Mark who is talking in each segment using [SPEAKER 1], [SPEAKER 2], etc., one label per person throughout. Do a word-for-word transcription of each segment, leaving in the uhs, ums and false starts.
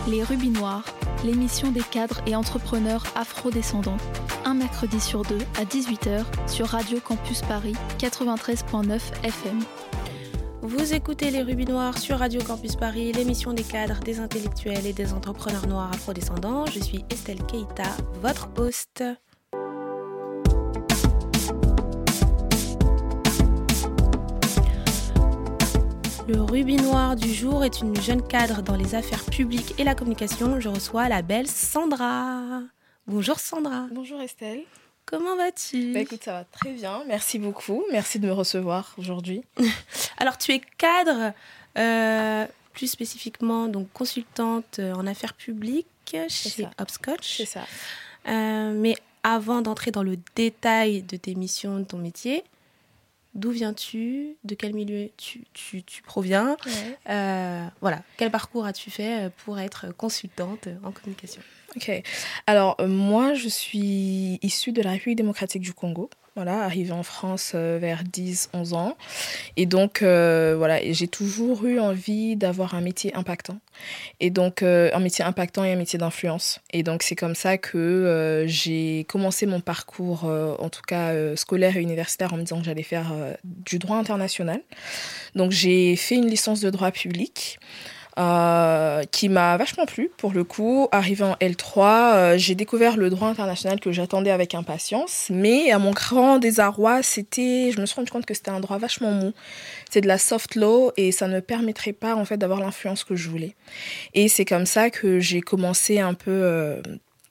[SPEAKER 1] Les Rubis Noirs, l'émission des cadres et entrepreneurs afro-descendants. Un mercredi sur deux à dix-huit heures sur Radio Campus Paris quatre-vingt-treize virgule neuf F M.
[SPEAKER 2] Vous écoutez Les Rubis Noirs sur Radio Campus Paris, l'émission des cadres, des intellectuels et des entrepreneurs noirs afro-descendants. Je suis Estelle Keita, votre host. Le Rubis Noir du jour est une jeune cadre dans les affaires publiques et la communication. Je reçois la belle Sandra. Bonjour Sandra.
[SPEAKER 3] Bonjour Estelle.
[SPEAKER 2] Comment vas-tu ?
[SPEAKER 3] Bah écoute, ça va très bien. Merci beaucoup. Merci de me recevoir aujourd'hui.
[SPEAKER 2] Alors, tu es cadre, euh, plus spécifiquement donc consultante en affaires publiques chez Hopscotch.
[SPEAKER 3] C'est ça.
[SPEAKER 2] Euh, mais avant d'entrer dans le détail de tes missions, de ton métier, d'où viens-tu ? De quel milieu tu, tu, tu proviens ?
[SPEAKER 3] Ouais.
[SPEAKER 2] euh, Voilà, quel parcours as-tu fait pour être consultante en communication ?
[SPEAKER 3] Ok. Alors, euh, moi, je suis issue de la République démocratique du Congo. Voilà, arrivée en France euh, vers dix onze ans. Et donc, euh, voilà, et j'ai toujours eu envie d'avoir un métier impactant. Et donc, euh, un métier impactant et un métier d'influence. Et donc, c'est comme ça que euh, j'ai commencé mon parcours, euh, en tout cas euh, scolaire et universitaire, en me disant que j'allais faire euh, du droit international. Donc, j'ai fait une licence de droit public. Euh, qui m'a vachement plu pour le coup. Arrivée en L trois, euh, j'ai découvert le droit international que j'attendais avec impatience, mais à mon grand désarroi, c'était, je me suis rendu compte que c'était un droit vachement mou. C'est de la soft law et ça ne permettrait pas en fait d'avoir l'influence que je voulais. Et c'est comme ça que j'ai commencé un peu euh,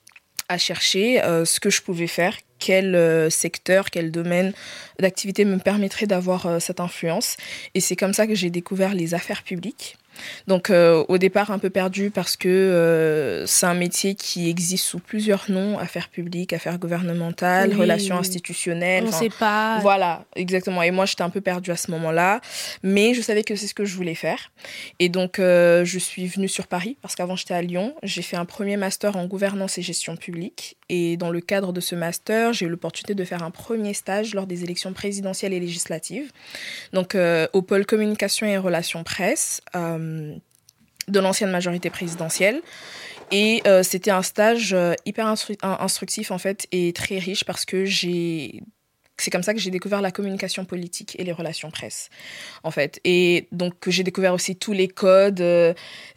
[SPEAKER 3] à chercher euh, ce que je pouvais faire, quel euh, secteur, quel domaine d'activité me permettrait d'avoir euh, cette influence. Et c'est comme ça que j'ai découvert les affaires publiques. Donc euh, au départ un peu perdu parce que euh, c'est un métier qui existe sous plusieurs noms, affaires publiques, affaires gouvernementales,
[SPEAKER 2] oui,
[SPEAKER 3] relations institutionnelles.
[SPEAKER 2] On ne sait pas.
[SPEAKER 3] Voilà, exactement. Et moi j'étais un peu perdue à ce moment-là, mais je savais que c'est ce que je voulais faire. Et donc euh, je suis venue sur Paris parce qu'avant j'étais à Lyon. J'ai fait un premier master en gouvernance et gestion publique. Et dans le cadre de ce master, j'ai eu l'opportunité de faire un premier stage lors des élections présidentielles et législatives. Donc euh, au pôle communication et relations presse. Euh, de l'ancienne majorité présidentielle. Et euh, c'était un stage euh, hyper instru- instructif, en fait, et très riche parce que j'ai... c'est comme ça que j'ai découvert la communication politique et les relations presse, en fait. Et donc, j'ai découvert aussi tous les codes, euh,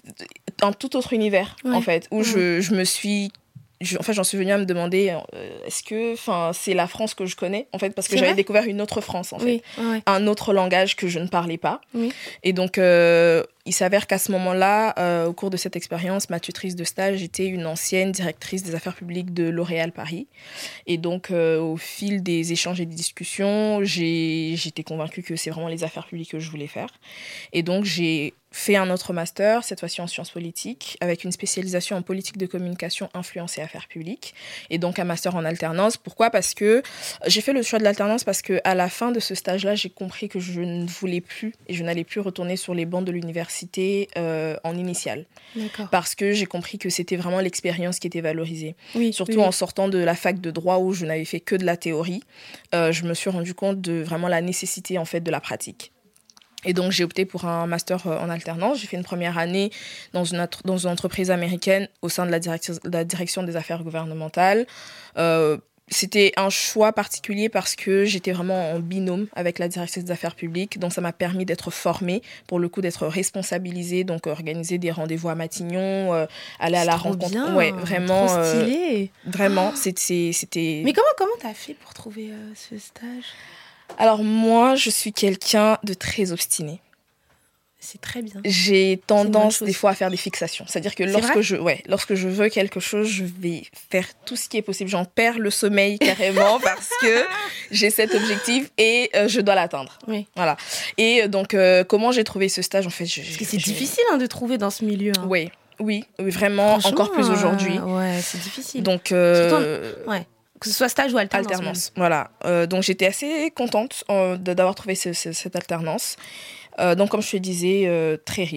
[SPEAKER 3] un tout autre univers, ouais. en fait, où ouais. je, je me suis... Je, en fait, j'en suis venue à me demander euh, est-ce que c'est la France que je connais, en fait, parce que c'est j'avais vrai découvert une autre France, en fait.
[SPEAKER 2] Oui, ouais.
[SPEAKER 3] Un autre langage que je ne parlais pas.
[SPEAKER 2] Oui.
[SPEAKER 3] Et donc... Euh, il s'avère qu'à ce moment-là, euh, au cours de cette expérience, ma tutrice de stage était une ancienne directrice des affaires publiques de L'Oréal Paris. Et donc, euh, au fil des échanges et des discussions, j'ai, j'étais convaincue que c'est vraiment les affaires publiques que je voulais faire. Et donc, j'ai fait un autre master, cette fois-ci en sciences politiques, avec une spécialisation en politique de communication, influence et affaires publiques. Et donc, un master en alternance. Pourquoi ? Parce que j'ai fait le choix de l'alternance parce qu'à la fin de ce stage-là, j'ai compris que je ne voulais plus et je n'allais plus retourner sur les bancs de l'université Euh, en initiale.
[SPEAKER 2] D'accord.
[SPEAKER 3] Parce que j'ai compris que c'était vraiment l'expérience qui était valorisée.
[SPEAKER 2] Oui,
[SPEAKER 3] Surtout
[SPEAKER 2] oui.
[SPEAKER 3] en sortant de la fac de droit où je n'avais fait que de la théorie, euh, je me suis rendu compte de vraiment la nécessité en fait de la pratique. Et donc, j'ai opté pour un master en alternance. J'ai fait une première année dans une, at- dans une entreprise américaine au sein de la, direct- de la direction des affaires gouvernementales. Euh, C'était un choix particulier parce que j'étais vraiment en binôme avec la directrice des affaires publiques. Donc, ça m'a permis d'être formée, pour le coup, d'être responsabilisée. Donc, organiser des rendez-vous à Matignon, euh, aller
[SPEAKER 2] c'est
[SPEAKER 3] à la
[SPEAKER 2] trop
[SPEAKER 3] rencontre.
[SPEAKER 2] Bien,
[SPEAKER 3] ouais, vraiment.
[SPEAKER 2] Trop stylé.
[SPEAKER 3] Euh, vraiment, c'était, c'était...
[SPEAKER 2] Mais comment, comment t'as fait pour trouver euh, ce stage ?
[SPEAKER 3] Alors, moi, je suis quelqu'un de très obstiné.
[SPEAKER 2] C'est très bien.
[SPEAKER 3] J'ai tendance des fois à faire des fixations. C'est-à-dire que lorsque je, ouais, lorsque je veux quelque chose, je vais faire tout ce qui est possible. J'en perds le sommeil carrément parce que j'ai cet objectif et euh, je dois l'atteindre.
[SPEAKER 2] Oui.
[SPEAKER 3] Voilà. Et donc, euh, comment j'ai trouvé ce stage en fait, je,
[SPEAKER 2] Parce que c'est
[SPEAKER 3] je...
[SPEAKER 2] difficile hein, de trouver dans ce milieu. Hein.
[SPEAKER 3] Oui, oui, oui, vraiment, encore plus aujourd'hui.
[SPEAKER 2] Euh, ouais, c'est difficile.
[SPEAKER 3] Donc, euh...
[SPEAKER 2] Surtout, ouais. Que ce soit stage ou alternance.
[SPEAKER 3] Alternance, voilà. Euh, donc, j'étais assez contente euh, d'avoir trouvé ce, ce, cette alternance. Euh, donc, comme je te disais, euh, très riche.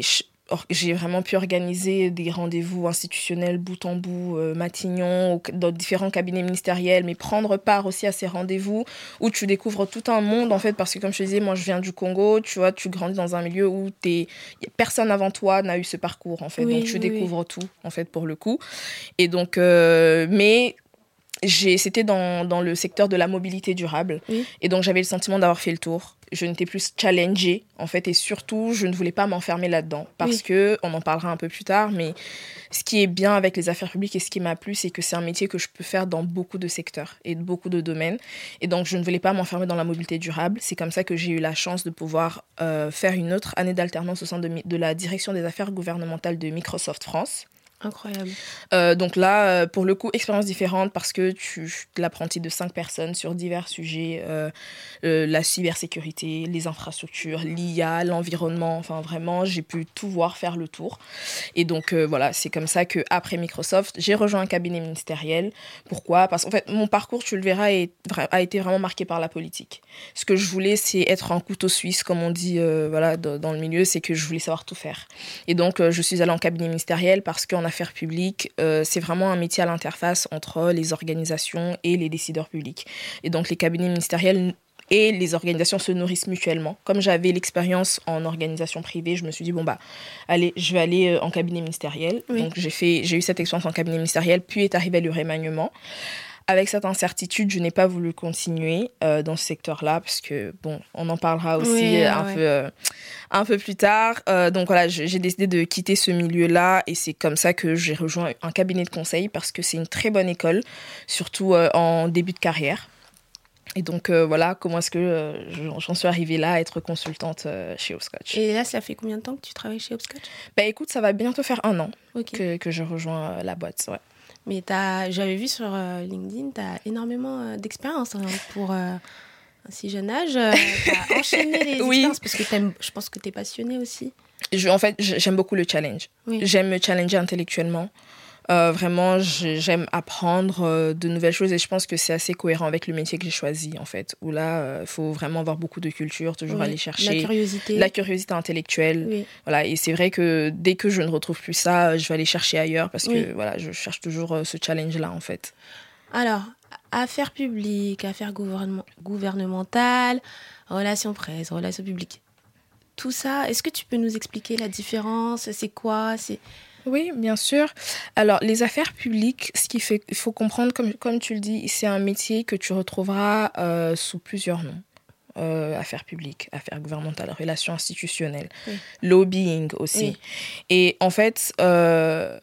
[SPEAKER 3] or- j'ai vraiment pu organiser des rendez-vous institutionnels bout en bout, euh, Matignon, au- dans différents cabinets ministériels, mais prendre part aussi à ces rendez-vous où tu découvres tout un monde, en fait, parce que comme je te disais, moi je viens du Congo, tu vois, tu grandis dans un milieu où t'es... y a personne avant toi n'a eu ce parcours, en fait,
[SPEAKER 2] Oui,
[SPEAKER 3] donc tu
[SPEAKER 2] oui,
[SPEAKER 3] découvres oui. tout, en fait, pour le coup. Et donc, euh, mais... J'ai, c'était dans, dans le secteur de la mobilité durable.
[SPEAKER 2] Oui.
[SPEAKER 3] Et donc, j'avais le sentiment d'avoir fait le tour. Je n'étais plus challengée, en fait. Et surtout, je ne voulais pas m'enfermer là-dedans. Parce oui. que, on en parlera un peu plus tard, mais ce qui est bien avec les affaires publiques et ce qui m'a plu, c'est que c'est un métier que je peux faire dans beaucoup de secteurs et de beaucoup de domaines. Et donc, je ne voulais pas m'enfermer dans la mobilité durable. C'est comme ça que j'ai eu la chance de pouvoir euh, faire une autre année d'alternance au sein de, de la direction des affaires gouvernementales de Microsoft France.
[SPEAKER 2] Incroyable.
[SPEAKER 3] Euh, donc là, pour le coup, expérience différente parce que tu es l'apprenti de cinq personnes sur divers sujets, euh, euh, la cybersécurité, les infrastructures, l'I A, l'environnement, enfin vraiment, j'ai pu tout voir, faire le tour. Et donc euh, voilà, c'est comme ça qu'après Microsoft, j'ai rejoint un cabinet ministériel. Pourquoi ? Parce qu'en fait, mon parcours, tu le verras, est, a été vraiment marqué par la politique. Ce que je voulais, c'est être un couteau suisse, comme on dit euh, voilà, dans, dans le milieu, c'est que je voulais savoir tout faire. Et donc, euh, je suis allée en cabinet ministériel parce qu'on a affaires publiques, euh, c'est vraiment un métier à l'interface entre les organisations et les décideurs publics. Et donc, les cabinets ministériels et les organisations se nourrissent mutuellement. Comme j'avais l'expérience en organisation privée, je me suis dit, bon, bah, allez, je vais aller en cabinet ministériel. Oui. Donc, j'ai, fait, j'ai eu cette expérience en cabinet ministériel, puis est arrivé le remaniement. Avec cette incertitude, je n'ai pas voulu continuer euh, dans ce secteur-là parce que, bon, on en parlera aussi oui, un, ouais. peu, euh, un peu plus tard. Euh, donc voilà, j'ai décidé de quitter ce milieu-là et c'est comme ça que j'ai rejoint un cabinet de conseil parce que c'est une très bonne école, surtout euh, en début de carrière. Et donc euh, voilà, comment est-ce que euh, j'en suis arrivée là à être consultante euh, chez Hopscotch.
[SPEAKER 2] Et là, ça fait combien de temps que tu travailles chez Hopscotch ?
[SPEAKER 3] Bah écoute, ça va bientôt faire un an
[SPEAKER 2] okay.
[SPEAKER 3] que, que je rejoins euh, la boîte, ouais.
[SPEAKER 2] Mais t'as, j'avais vu sur euh, LinkedIn, tu as énormément euh, d'expérience hein, pour euh, un si jeune âge. Euh, tu as enchaîné les oui. expériences parce que je pense que tu es passionnée aussi.
[SPEAKER 3] Je, en fait, j'aime beaucoup le challenge. Oui. J'aime me challenger intellectuellement. Euh, vraiment, j'aime apprendre euh, de nouvelles choses et je pense que c'est assez cohérent avec le métier que j'ai choisi, en fait. Où là, il euh, faut vraiment avoir beaucoup de culture, toujours oui. aller chercher...
[SPEAKER 2] La curiosité.
[SPEAKER 3] La curiosité intellectuelle. Oui. Voilà, et c'est vrai que dès que je ne retrouve plus ça, je vais aller chercher ailleurs parce oui. que voilà, je cherche toujours euh, ce challenge-là, en fait.
[SPEAKER 2] Alors, affaires publiques, affaires gouvernement- gouvernementales, relations presse, relations publiques. Tout ça, est-ce que tu peux nous expliquer la différence ? C'est quoi ? C'est...
[SPEAKER 3] Oui, bien sûr. Alors, les affaires publiques, ce qu'il fait, il faut comprendre, comme, comme tu le dis, c'est un métier que tu retrouveras euh, sous plusieurs noms. Euh, affaires publiques, affaires gouvernementales, relations institutionnelles, oui. lobbying aussi. Oui. Et en fait, euh,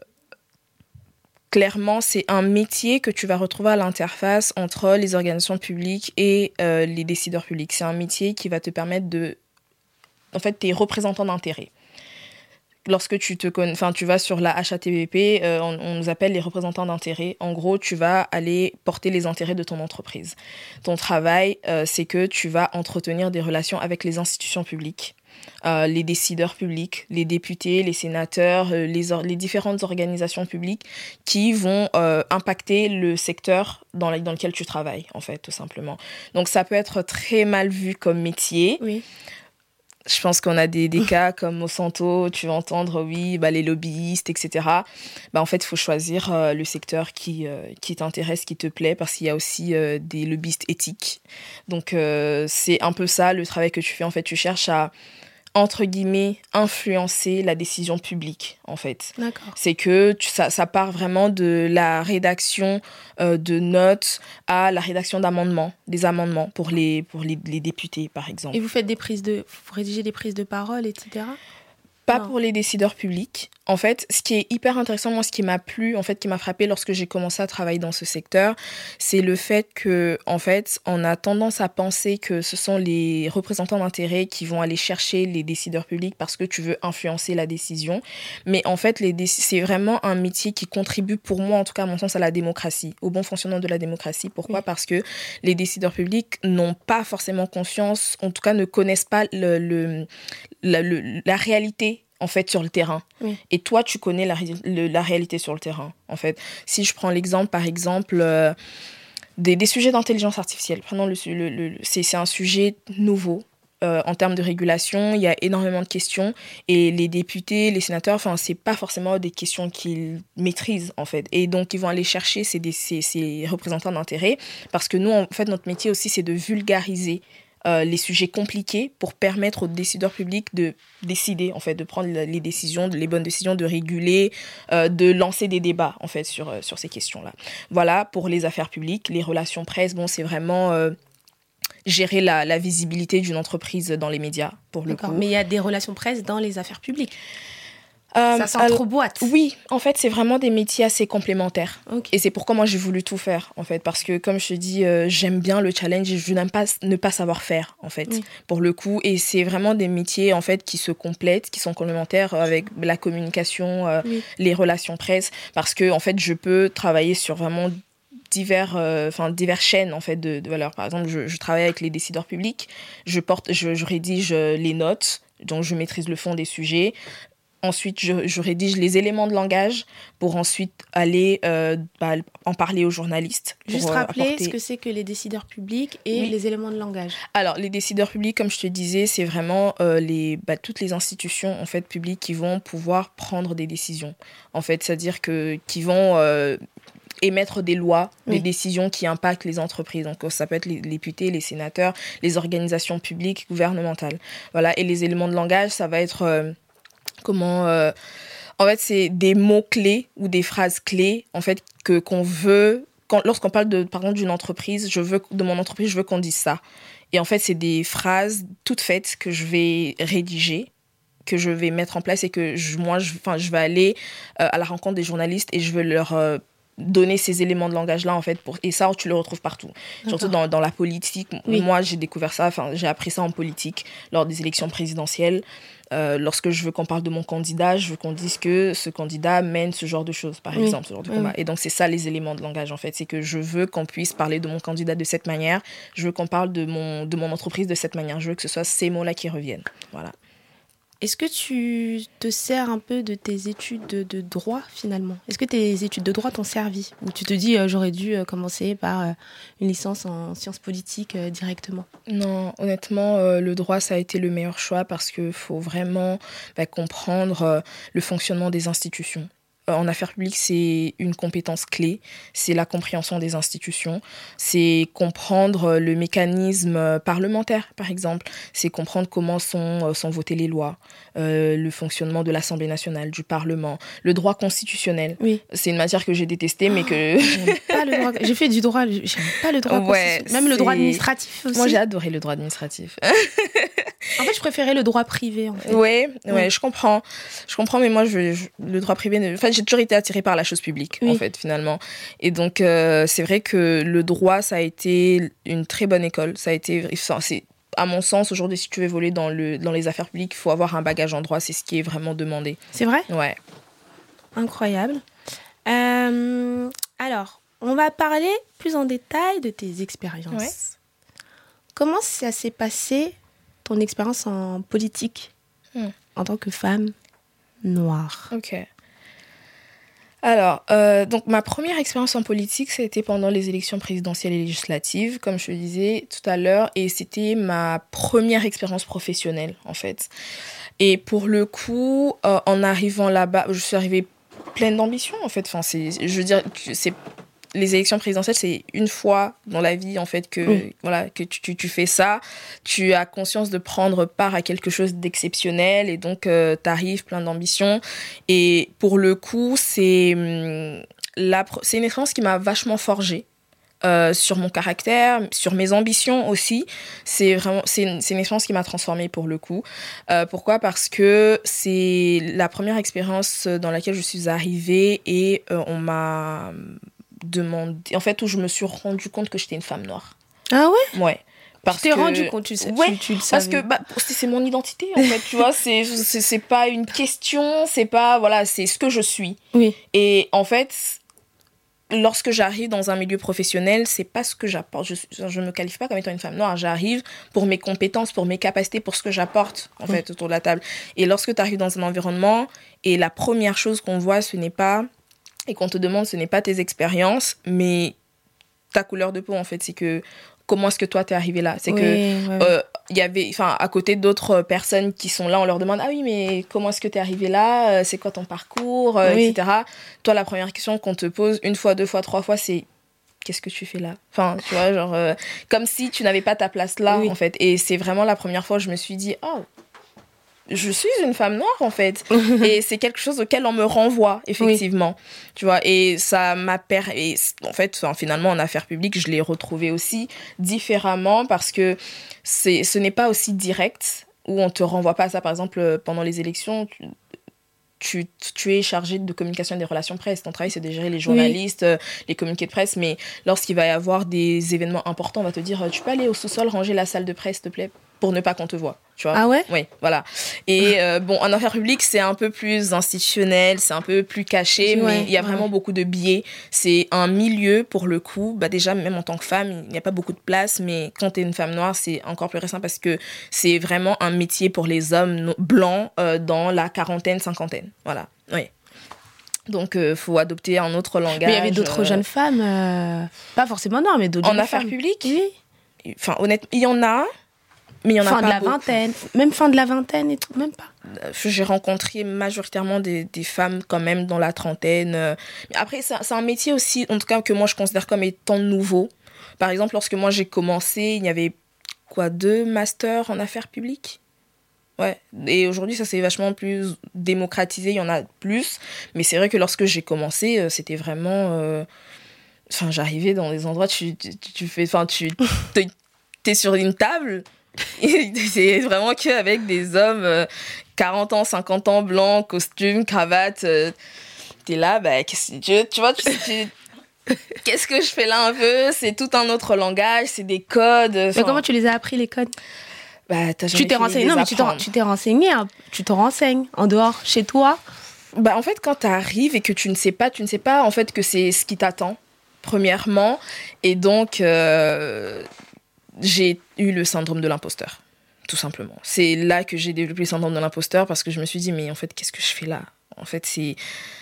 [SPEAKER 3] clairement, c'est un métier que tu vas retrouver à l'interface entre les organisations publiques et euh, les décideurs publics. C'est un métier qui va te permettre de... En fait, t'es représentant d'intérêt. Lorsque tu, te con... enfin, tu vas sur la H A T V P, euh, on, on nous appelle les représentants d'intérêt. En gros, tu vas aller porter les intérêts de ton entreprise. Ton travail, euh, c'est que tu vas entretenir des relations avec les institutions publiques, euh, les décideurs publics, les députés, les sénateurs, euh, les, or- les différentes organisations publiques qui vont euh, impacter le secteur dans, la... dans lequel tu travailles, en fait, tout simplement. Donc, ça peut être très mal vu comme métier.
[SPEAKER 2] Oui.
[SPEAKER 3] Je pense qu'on a des, des cas comme Monsanto, tu vas entendre, oui, bah, les lobbyistes, et cetera. Bah, en fait, il faut choisir euh, le secteur qui, euh, qui t'intéresse, qui te plaît, parce qu'il y a aussi euh, des lobbyistes éthiques. Donc, euh, c'est un peu ça, le travail que tu fais. En fait, tu cherches à, entre guillemets, influencer la décision publique, en fait.
[SPEAKER 2] D'accord.
[SPEAKER 3] C'est que tu, ça, ça part vraiment de la rédaction euh, de notes à la rédaction d'amendements, des amendements pour les, pour les, les députés, par exemple.
[SPEAKER 2] Et vous faites des prises de... Vous rédigez des prises de parole, et cetera ?
[SPEAKER 3] Pas
[SPEAKER 2] non.
[SPEAKER 3] Pour les décideurs publics. En fait, ce qui est hyper intéressant, moi, ce qui m'a plu, en fait, qui m'a frappé lorsque j'ai commencé à travailler dans ce secteur, c'est le fait que, en fait, on a tendance à penser que ce sont les représentants d'intérêt qui vont aller chercher les décideurs publics parce que tu veux influencer la décision. Mais en fait, les déc- c'est vraiment un métier qui contribue, pour moi, en tout cas, à mon sens, à la démocratie, au bon fonctionnement de la démocratie. Pourquoi ? Oui. Parce que les décideurs publics n'ont pas forcément conscience, en tout cas, ne connaissent pas le, le, la, le, la réalité en fait, sur le terrain.
[SPEAKER 2] Oui.
[SPEAKER 3] Et toi, tu connais la, le, la réalité sur le terrain, en fait. Si je prends l'exemple, par exemple, euh, des, des sujets d'intelligence artificielle. Prenons le, le, le, c'est, c'est un sujet nouveau. euh, en termes de régulation, il y a énormément de questions et les députés, les sénateurs, enfin, c'est pas forcément des questions qu'ils maîtrisent en fait. Et donc, ils vont aller chercher ces, ces, ces représentants d'intérêt parce que nous, en fait, notre métier aussi, c'est de vulgariser Euh, les sujets compliqués pour permettre aux décideurs publics de décider, en fait, de prendre les décisions, les bonnes décisions, de réguler, euh, de lancer des débats, en fait, sur, sur ces questions-là. Voilà, pour les affaires publiques, les relations presse, bon, c'est vraiment euh, gérer la, la visibilité d'une entreprise dans les médias, pour le
[SPEAKER 2] D'accord.
[SPEAKER 3] coup.
[SPEAKER 2] Mais il y a des relations presse dans les affaires publiques.
[SPEAKER 3] Euh,
[SPEAKER 2] ça
[SPEAKER 3] s'entreboîte. Oui, en fait, c'est vraiment des métiers assez complémentaires.
[SPEAKER 2] Okay.
[SPEAKER 3] Et c'est pourquoi moi, j'ai voulu tout faire, en fait. Parce que, comme je te dis, euh, j'aime bien le challenge et je n'aime pas ne pas savoir faire, en fait, oui. pour le coup. Et c'est vraiment des métiers, en fait, qui se complètent, qui sont complémentaires avec la communication, euh, oui. les relations presse. Parce que, en fait, je peux travailler sur vraiment divers enfin euh, divers chaînes en fait de, de valeur. Par exemple, je, je travaille avec les décideurs publics, je porte je, je rédige les notes, donc je maîtrise le fond des sujets. Ensuite, je, je rédige les éléments de langage pour ensuite aller euh, bah, en parler aux journalistes.
[SPEAKER 2] Juste
[SPEAKER 3] pour,
[SPEAKER 2] rappeler
[SPEAKER 3] euh, apporter...
[SPEAKER 2] ce que c'est que les décideurs publics et oui. les éléments de langage.
[SPEAKER 3] Alors, les décideurs publics, comme je te disais, c'est vraiment euh, les, bah, toutes les institutions en fait, publiques qui vont pouvoir prendre des décisions. En fait, c'est-à-dire que, qui vont... Euh, émettre des lois, oui. des décisions qui impactent les entreprises. Donc, ça peut être les députés, les sénateurs, les organisations publiques, gouvernementales. Voilà. Et les éléments de langage, ça va être... Euh, comment euh, en fait c'est des mots clés ou des phrases clés en fait que qu'on veut quand lorsqu'on parle de par exemple d'une entreprise, je veux de mon entreprise, je veux qu'on dise ça. Et en fait, c'est des phrases toutes faites que je vais rédiger, que je vais mettre en place et que je, moi je enfin je vais aller euh, à la rencontre des journalistes et je veux leur euh, donner ces éléments de langage là en fait pour et ça tu le retrouves partout. D'accord. Surtout dans dans la politique. Oui. Moi, j'ai découvert ça, enfin j'ai appris ça en politique lors des élections présidentielles. Euh, lorsque je veux qu'on parle de mon candidat, je veux qu'on dise que ce candidat mène ce genre de choses, par oui. exemple, ce genre de combat. Oui. Et donc, c'est ça les éléments de langage, en fait. C'est que je veux qu'on puisse parler de mon candidat de cette manière. Je veux qu'on parle de mon, de mon entreprise de cette manière. Je veux que ce soit ces mots-là qui reviennent. Voilà.
[SPEAKER 2] Est-ce que tu te sers un peu de tes études de, de droit, finalement ? Est-ce que tes études de droit t'ont servi ? Ou tu te dis, euh, j'aurais dû euh, commencer par euh, une licence en sciences politiques euh, directement ?
[SPEAKER 3] Non, honnêtement, euh, le droit, ça a été le meilleur choix parce qu'il faut vraiment bah, comprendre euh, le fonctionnement des institutions. En affaires publiques, c'est une compétence clé, c'est la compréhension des institutions, c'est comprendre le mécanisme parlementaire, par exemple, c'est comprendre comment sont, sont votées les lois, euh, le fonctionnement de l'Assemblée nationale, du Parlement, le droit constitutionnel. Oui. C'est une matière que j'ai détestée, mais que...
[SPEAKER 2] J'aime pas le droit... J'ai fait du droit, j'aime pas le droit
[SPEAKER 3] ouais,
[SPEAKER 2] constitutionnel, même le droit administratif aussi.
[SPEAKER 3] Moi, j'ai adoré le droit administratif.
[SPEAKER 2] En fait, je préférais le droit privé, en fait.
[SPEAKER 3] Ouais, ouais, ouais. je comprends. Je comprends, mais moi, je, je, le droit privé... Ne... Enfin, j'ai toujours été attirée par la chose publique, oui. en fait, finalement. Et donc, euh, c'est vrai que le droit, ça a été une très bonne école. Ça a été... Enfin, c'est... À mon sens, aujourd'hui, si tu veux évoluer dans, le, dans les affaires publiques, il faut avoir un bagage en droit. C'est ce qui est vraiment demandé.
[SPEAKER 2] C'est vrai ?
[SPEAKER 3] Ouais.
[SPEAKER 2] Incroyable. Euh, alors, on va parler plus en détail de tes expériences. Ouais. Comment ça s'est passé, ton expérience en politique, hmm. en tant que femme noire ?
[SPEAKER 3] Ok. Alors, euh, donc ma première expérience en politique, ça a été pendant les élections présidentielles et législatives, comme je le disais tout à l'heure, et c'était ma première expérience professionnelle, en fait. Et pour le coup, euh, en arrivant là-bas, je suis arrivée pleine d'ambition, en fait. Enfin, c'est, je veux dire, c'est, les élections présidentielles, c'est une fois dans la vie, en fait, que, oui. voilà, que tu, tu, tu fais ça. Tu as conscience de prendre part à quelque chose d'exceptionnel et donc euh, tu arrives plein d'ambition. Et pour le coup, c'est, hum, la, c'est une expérience qui m'a vachement forgée. Euh, sur mon caractère, sur mes ambitions aussi. C'est vraiment, c'est une, c'est une expérience qui m'a transformée pour le coup. Euh, pourquoi ? Parce que c'est la première expérience dans laquelle je suis arrivée et euh, on m'a demandé, en fait, où je me suis rendu compte que j'étais une femme noire.
[SPEAKER 2] Ah ouais ?
[SPEAKER 3] Ouais.
[SPEAKER 2] Parce tu t'es que... rendu compte, tu, sais,
[SPEAKER 3] ouais,
[SPEAKER 2] tu, tu le savais.
[SPEAKER 3] Parce que bah, c'est, c'est mon identité, en fait, tu vois, c'est, c'est, c'est pas une question, c'est pas, voilà, c'est ce que je suis.
[SPEAKER 2] Oui.
[SPEAKER 3] Et en fait, lorsque j'arrive dans un milieu professionnel, c'est pas ce que j'apporte. Je ne me qualifie pas comme étant une femme noire. J'arrive pour mes compétences, pour mes capacités, pour ce que j'apporte, en mmh. fait, autour de la table. Et lorsque tu arrives dans un environnement, et la première chose qu'on voit, ce n'est pas... Et qu'on te demande, ce n'est pas tes expériences, mais ta couleur de peau, en fait. C'est que... Comment est-ce que toi, t'es arrivé là ? C'est
[SPEAKER 2] oui,
[SPEAKER 3] que...
[SPEAKER 2] Ouais.
[SPEAKER 3] Euh, il y avait, enfin, à côté d'autres personnes qui sont là, on leur demande « Ah oui, mais comment est-ce que tu es arrivé là ? C'est quoi ton parcours ?» oui. et cetera. Toi, la première question qu'on te pose une fois, deux fois, trois fois, c'est « Qu'est-ce que tu fais là ?» Enfin, tu vois, genre, euh, comme si tu n'avais pas ta place là, oui. en fait. Et c'est vraiment la première fois où je me suis dit « Oh, je suis une femme noire, en fait. » Et c'est quelque chose auquel on me renvoie, effectivement. Oui. Tu vois, et ça m'a permis... En fait, enfin, finalement, en affaires publiques, je l'ai retrouvé aussi différemment parce que c'est, ce n'est pas aussi direct, où on ne te renvoie pas à ça. Par exemple, pendant les élections, tu, tu, tu es chargé de communication et des relations presse. Ton travail, c'est de gérer les journalistes, oui. les communiqués de presse. Mais lorsqu'il va y avoir des événements importants, on va te dire « Tu peux aller au sous-sol, ranger la salle de presse, s'il te plaît ?» pour ne pas qu'on te voie, tu vois.
[SPEAKER 2] Ah ouais ?
[SPEAKER 3] Oui, voilà. Et euh, bon, en affaires publiques, c'est un peu plus institutionnel, c'est un peu plus caché, ouais, mais il y a vraiment ouais. beaucoup de biais. C'est un milieu, pour le coup, bah déjà, même en tant que femme, il n'y a pas beaucoup de place, mais quand tu es une femme noire, c'est encore plus récent parce que c'est vraiment un métier pour les hommes no- blancs euh, dans la quarantaine, cinquantaine. Voilà, oui. Donc, il euh, faut adopter un autre langage.
[SPEAKER 2] Mais il y avait d'autres euh... jeunes femmes, euh, pas forcément noires, mais d'autres
[SPEAKER 3] en
[SPEAKER 2] jeunes
[SPEAKER 3] affaires
[SPEAKER 2] femmes.
[SPEAKER 3] publiques ?
[SPEAKER 2] Oui.
[SPEAKER 3] Enfin, honnêtement, il y en a... Mais il y en a
[SPEAKER 2] fin
[SPEAKER 3] pas
[SPEAKER 2] de la
[SPEAKER 3] beaucoup.
[SPEAKER 2] vingtaine, même fin de la vingtaine et tout, même pas.
[SPEAKER 3] J'ai rencontré majoritairement des, des femmes quand même dans la trentaine. Mais après, c'est, c'est un métier aussi, en tout cas, que moi je considère comme étant nouveau. Par exemple, lorsque moi j'ai commencé, il y avait quoi, deux masters en affaires publiques ? Ouais. Et aujourd'hui, ça s'est vachement plus démocratisé, il y en a plus. Mais c'est vrai que lorsque j'ai commencé, c'était vraiment... Euh... Enfin, j'arrivais dans des endroits, tu, tu, tu fais... Enfin, tu... T'es sur une table... c'est vraiment qu'avec des hommes euh, quarante ans, cinquante ans, blancs, costumes, cravates. Euh, t'es là, bah, qu'est-ce que tu, tu vois, tu, tu, qu'est-ce que je fais là un peu ? C'est tout un autre langage, c'est des codes.
[SPEAKER 2] Mais comment tu les as appris, les codes ?
[SPEAKER 3] Bah, t'as jamais
[SPEAKER 2] tu t'es renseigné, non, mais tu, tu t'es renseigné, hein, tu te renseignes en dehors, chez toi.
[SPEAKER 3] Bah, en fait, quand t'arrives et que tu ne sais pas, tu ne sais pas en fait que c'est ce qui t'attend, premièrement. Et donc. Euh, j'ai eu le syndrome de l'imposteur, tout simplement. C'est là que j'ai développé le syndrome de l'imposteur parce que je me suis dit, mais en fait, qu'est-ce que je fais là ? En fait, c'est...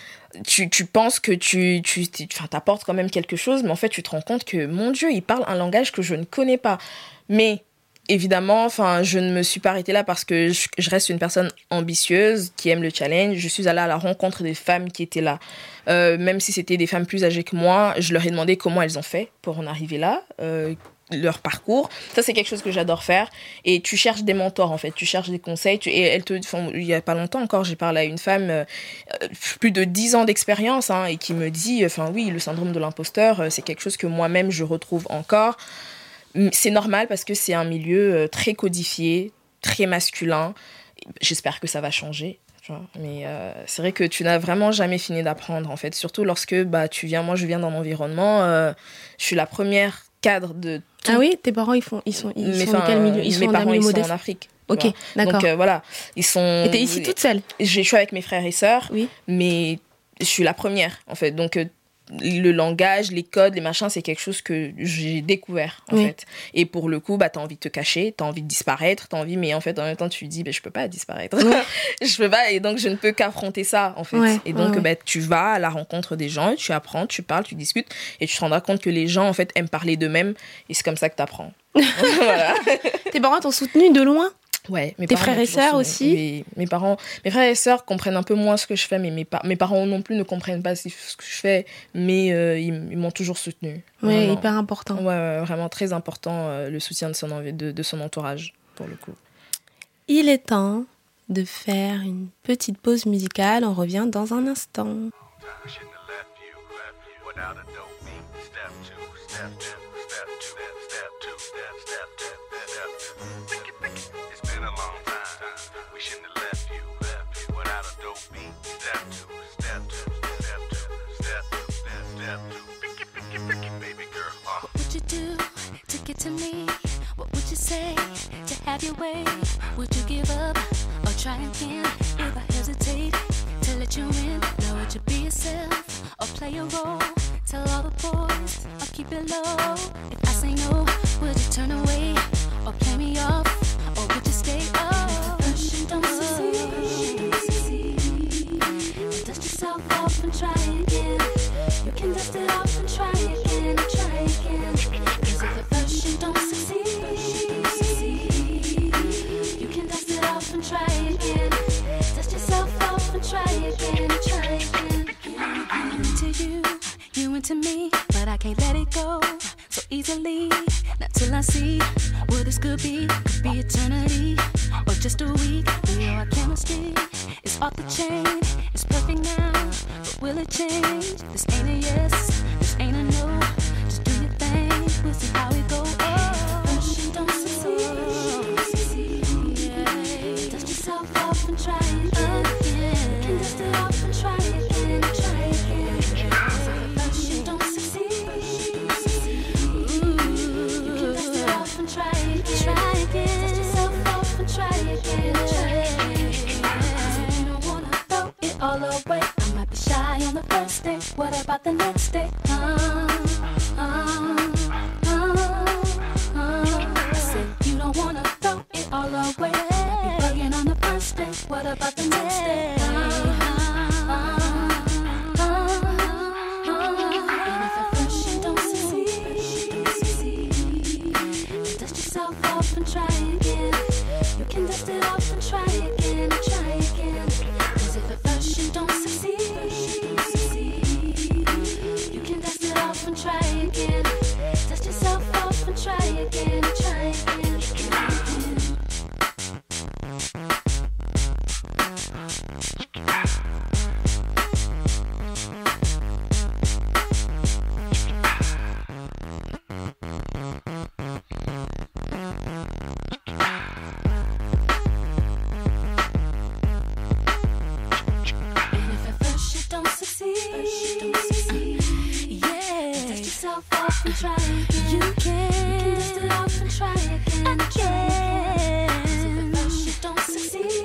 [SPEAKER 3] Tu, tu penses que tu, tu, tu enfin, t'apportes quand même quelque chose, mais en fait, tu te rends compte que, mon Dieu, il parle un langage que je ne connais pas. Mais, évidemment, enfin, je ne me suis pas arrêtée là parce que je, je reste une personne ambitieuse, qui aime le challenge. Je suis allée à la rencontre des femmes qui étaient là. Euh, même si c'était des femmes plus âgées que moi, je leur ai demandé comment elles ont fait pour en arriver là, euh, leur parcours. Ça, c'est quelque chose que j'adore faire. Et tu cherches des mentors, en fait. Tu cherches des conseils. Tu... Et elles te font... Il n'y a pas longtemps encore, j'ai parlé à une femme, euh, plus de dix ans d'expérience, hein, et qui me dit, enfin oui, le syndrome de l'imposteur, euh, c'est quelque chose que moi-même, je retrouve encore. C'est normal parce que c'est un milieu euh, très codifié, très masculin. J'espère que ça va changer. Tu vois. Mais euh, c'est vrai que tu n'as vraiment jamais fini d'apprendre, en fait. Surtout lorsque bah, tu viens... Moi, je viens d'un environnement... Euh, je suis la première cadre de...
[SPEAKER 2] Tout. Ah oui, tes parents, ils, font, ils sont, ils sont dans quel milieu ? Ils
[SPEAKER 3] mes
[SPEAKER 2] sont
[SPEAKER 3] parents, ils
[SPEAKER 2] modeste.
[SPEAKER 3] sont en Afrique.
[SPEAKER 2] Ok, d'accord.
[SPEAKER 3] Donc euh, voilà, ils sont...
[SPEAKER 2] Et t'es ici toute seule ?
[SPEAKER 3] Je suis avec mes frères et sœurs,
[SPEAKER 2] oui.
[SPEAKER 3] Mais je suis la première, en fait. Donc euh, le langage, les codes, les machins, c'est quelque chose que j'ai découvert, en oui. fait. Et pour le coup, bah, t'as envie de te cacher, t'as envie de disparaître, t'as envie... Mais en fait, en même temps, tu te dis, bah, je peux pas disparaître. Ouais. je peux pas, et donc je ne peux qu'affronter ça, en fait.
[SPEAKER 2] Ouais,
[SPEAKER 3] et donc,
[SPEAKER 2] ouais,
[SPEAKER 3] bah, tu vas à la rencontre des gens, tu apprends, tu parles, tu discutes, et tu te rendras compte que les gens, en fait, aiment parler d'eux-mêmes, et c'est comme ça que t'apprends. Voilà.
[SPEAKER 2] Tes parents t'ont soutenu de loin ?
[SPEAKER 3] Ouais, mes
[SPEAKER 2] tes
[SPEAKER 3] parents
[SPEAKER 2] frères et sœurs aussi.
[SPEAKER 3] Oui, mes parents, mes frères et sœurs comprennent un peu moins ce que je fais, mais mes, pa- mes parents non plus ne comprennent pas ce que je fais, mais euh, ils, ils m'ont toujours soutenue.
[SPEAKER 2] Oui, hyper important.
[SPEAKER 3] Ouais, ouais, vraiment très important euh, le soutien de son, env- de, de son entourage, pour le coup.
[SPEAKER 2] Il est temps de faire une petite pause musicale. On revient dans un instant.
[SPEAKER 4] To me, what would you say to have your way? Would you give up or try again? If I hesitate to let you in, now would you be yourself or play a role? Tell all the boys or keep it low. If I say no, would you turn away or play me off, or would you stay? Oh, don't succeed. Dust yourself off and try again. You can dust it off and try again, try again. 'Cause if at first you don't succeed, you can dust it off and try again. Dust yourself off and try again, try again. I'm into you, you into me, but I can't let it go so easily. Not till I see what this could be. Could be eternity or just a week. We know our chemistry is off the chain. It's perfect now, but will it change? This ain't a yes, this ain't a no. Just do your thing, we'll see how it goes. Oh, first you don't succeed. Yeah. Dust yourself off and try again. You can dust it off and try again, try again. 'Cause if at first you don't succeed, you can dust it off and try again, try again. Dust yourself off and try again, try again. 'Cause if you don't wanna throw it all away, I might be shy on the first day. What about the next day? Uh, uh, uh, uh. I said you don't wanna throw it all away. Might be bugging on the first day. What about the next day? Uh, uh, uh, uh. And if at first you don't succeed, dust yourself off and try again. You can dust it off and try again, try again. 'Cause if at first you don't succeed, you can dust it off and try again. Dust yourself off and try again, try again, try again. And if at first you don't succeed, yeah, dust yourself off and try again. You can, you can dust it off and try again, try again. 'Cause if at first you don't succeed,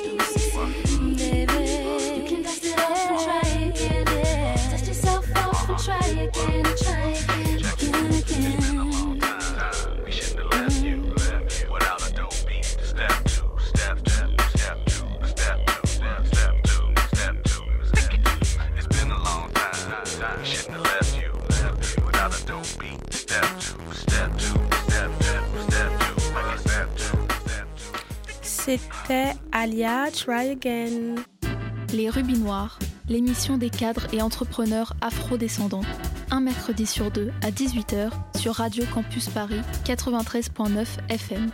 [SPEAKER 4] baby, you can dust it off and try again. Dust yourself off and try again, try again, again, again.
[SPEAKER 5] We shouldn't have left you, left you without a dope beat. Step two, step two, step two, step two, step step two, step two, step two. It's been a long time. We shouldn't have left you, left you without a dope beat. Step two, step two, step step, step two, step two, step two.
[SPEAKER 2] C'était Alia, Try Again.
[SPEAKER 1] Les Rubis Noirs, l'émission des cadres et entrepreneurs afro-descendants. Un mercredi sur deux à dix-huit heures sur Radio Campus Paris quatre-vingt-treize virgule neuf F M.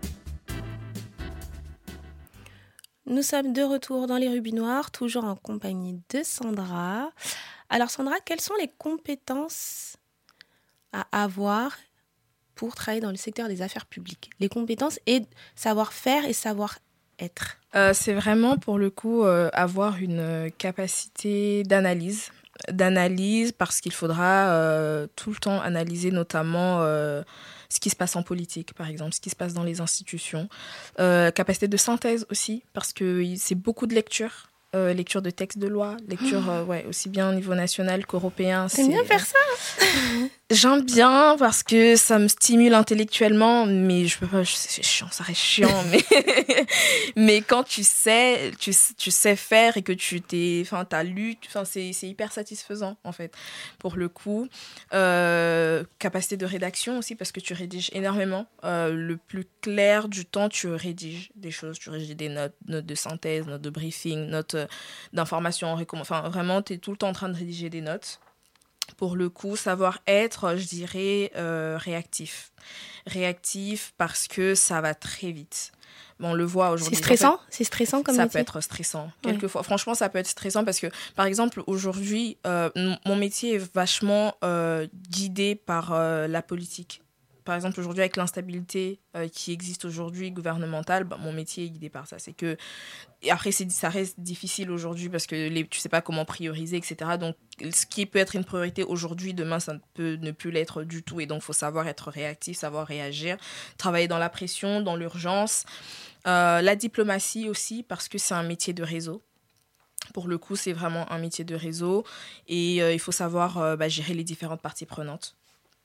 [SPEAKER 2] Nous sommes de retour dans les Rubis Noirs, toujours en compagnie de Sandra. Alors Sandra, quelles sont les compétences à avoir pour travailler dans le secteur des affaires publiques? Les compétences et savoir-faire et savoir-être.
[SPEAKER 3] Euh, c'est vraiment pour le coup euh, avoir une euh, capacité d'analyse, d'analyse parce qu'il faudra euh, tout le temps analyser notamment euh, ce qui se passe en politique, par exemple, ce qui se passe dans les institutions. Euh, capacité de synthèse aussi, parce que c'est beaucoup de lecture. Euh, lecture de textes de loi, lecture euh, ouais, aussi bien au niveau national qu'européen.
[SPEAKER 2] T'aimes
[SPEAKER 3] c'est...
[SPEAKER 2] bien faire ça?
[SPEAKER 3] J'aime bien parce que ça me stimule intellectuellement, mais je peux pas, c'est chiant, ça reste chiant. mais, mais quand tu sais, tu, tu sais faire et que tu t'es, enfin, t'as lu, enfin, c'est, c'est hyper satisfaisant en fait. Pour le coup, euh, capacité de rédaction aussi parce que tu rédiges énormément. Euh, le plus clair du temps, tu rédiges des choses, tu rédiges des notes, notes de synthèse, notes de briefing, notes d'information, enfin vraiment, tu es tout le temps en train de rédiger des notes. Pour le coup, savoir-être, je dirais euh, réactif. Réactif parce que ça va très vite. Bon, on le voit aujourd'hui.
[SPEAKER 2] C'est stressant?
[SPEAKER 3] En fait,
[SPEAKER 2] c'est stressant comme
[SPEAKER 3] ça
[SPEAKER 2] métier?
[SPEAKER 3] peut être stressant.
[SPEAKER 2] Ouais.
[SPEAKER 3] Quelquefois, franchement, ça peut être stressant parce que, par exemple, aujourd'hui, euh, mon métier est vachement euh, guidé par euh, la politique. Par exemple, aujourd'hui, avec l'instabilité euh, qui existe aujourd'hui gouvernementale, bah, mon métier est guidé par ça. C'est que... Et après, c'est, ça reste difficile aujourd'hui parce que les, tu ne sais pas comment prioriser, et cetera. Donc, ce qui peut être une priorité aujourd'hui, demain, ça peut ne plus l'être du tout. Et donc, il faut savoir être réactif, savoir réagir, travailler dans la pression, dans l'urgence. Euh, la diplomatie aussi, parce que c'est un métier de réseau. Pour le coup, c'est vraiment un métier de réseau. Et euh, il faut savoir euh, bah, gérer les différentes parties prenantes.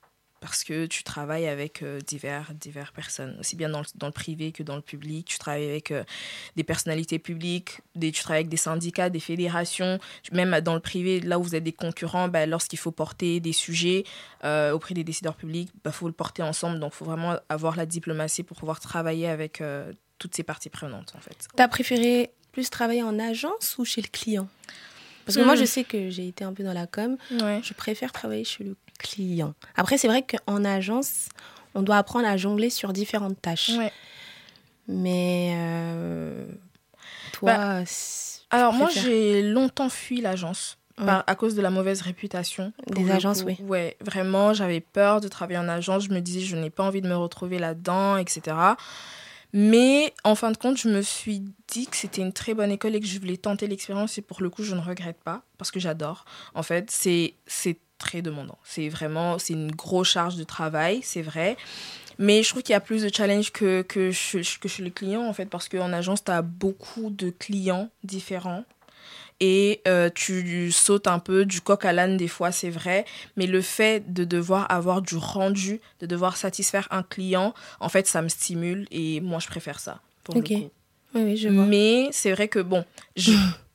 [SPEAKER 3] parce que tu travailles avec euh, divers, divers personnes, aussi bien dans le, dans le privé que dans le public. Tu travailles avec euh, des personnalités publiques, des, tu travailles avec des syndicats, des fédérations. Même dans le privé, là où vous êtes des concurrents, bah, lorsqu'il faut porter des sujets euh, auprès des décideurs publics, il bah, faut le porter ensemble. Donc, il faut vraiment avoir la diplomatie pour pouvoir travailler avec euh, toutes ces parties prenantes, en fait.
[SPEAKER 2] T'as préféré plus travailler en agence ou chez le client? Parce que mmh. moi, je sais que j'ai été un peu dans la com.
[SPEAKER 3] Ouais.
[SPEAKER 2] Je préfère travailler chez le client. Après, c'est vrai qu'en agence, on doit apprendre à jongler sur différentes tâches.
[SPEAKER 3] Ouais.
[SPEAKER 2] Mais euh, toi...
[SPEAKER 3] Bah, alors, moi, j'ai longtemps fui l'agence ouais. par, à cause de la mauvaise réputation.
[SPEAKER 2] Des agences,
[SPEAKER 3] coup.
[SPEAKER 2] oui.
[SPEAKER 3] Ouais, vraiment, j'avais peur de travailler en agence. Je me disais, je n'ai pas envie de me retrouver là-dedans, et cetera. Mais en fin de compte, je me suis dit que c'était une très bonne école et que je voulais tenter l'expérience. Et pour le coup, je ne regrette pas parce que j'adore. En fait, c'est, c'est très demandant. C'est vraiment c'est une grosse charge de travail, c'est vrai. Mais je trouve qu'il y a plus de challenge que, que, que, que chez les clients, en fait, parce qu'en agence, tu as beaucoup de clients différents. Et euh, tu sautes un peu du coq à l'âne des fois, c'est vrai. Mais le fait de devoir avoir du rendu, de devoir satisfaire un client, en fait, ça me stimule. Et moi, je préfère ça, pour
[SPEAKER 2] Ok.
[SPEAKER 3] le coup.
[SPEAKER 2] Oui, oui, je vois.
[SPEAKER 3] Mais c'est vrai que, bon... Je...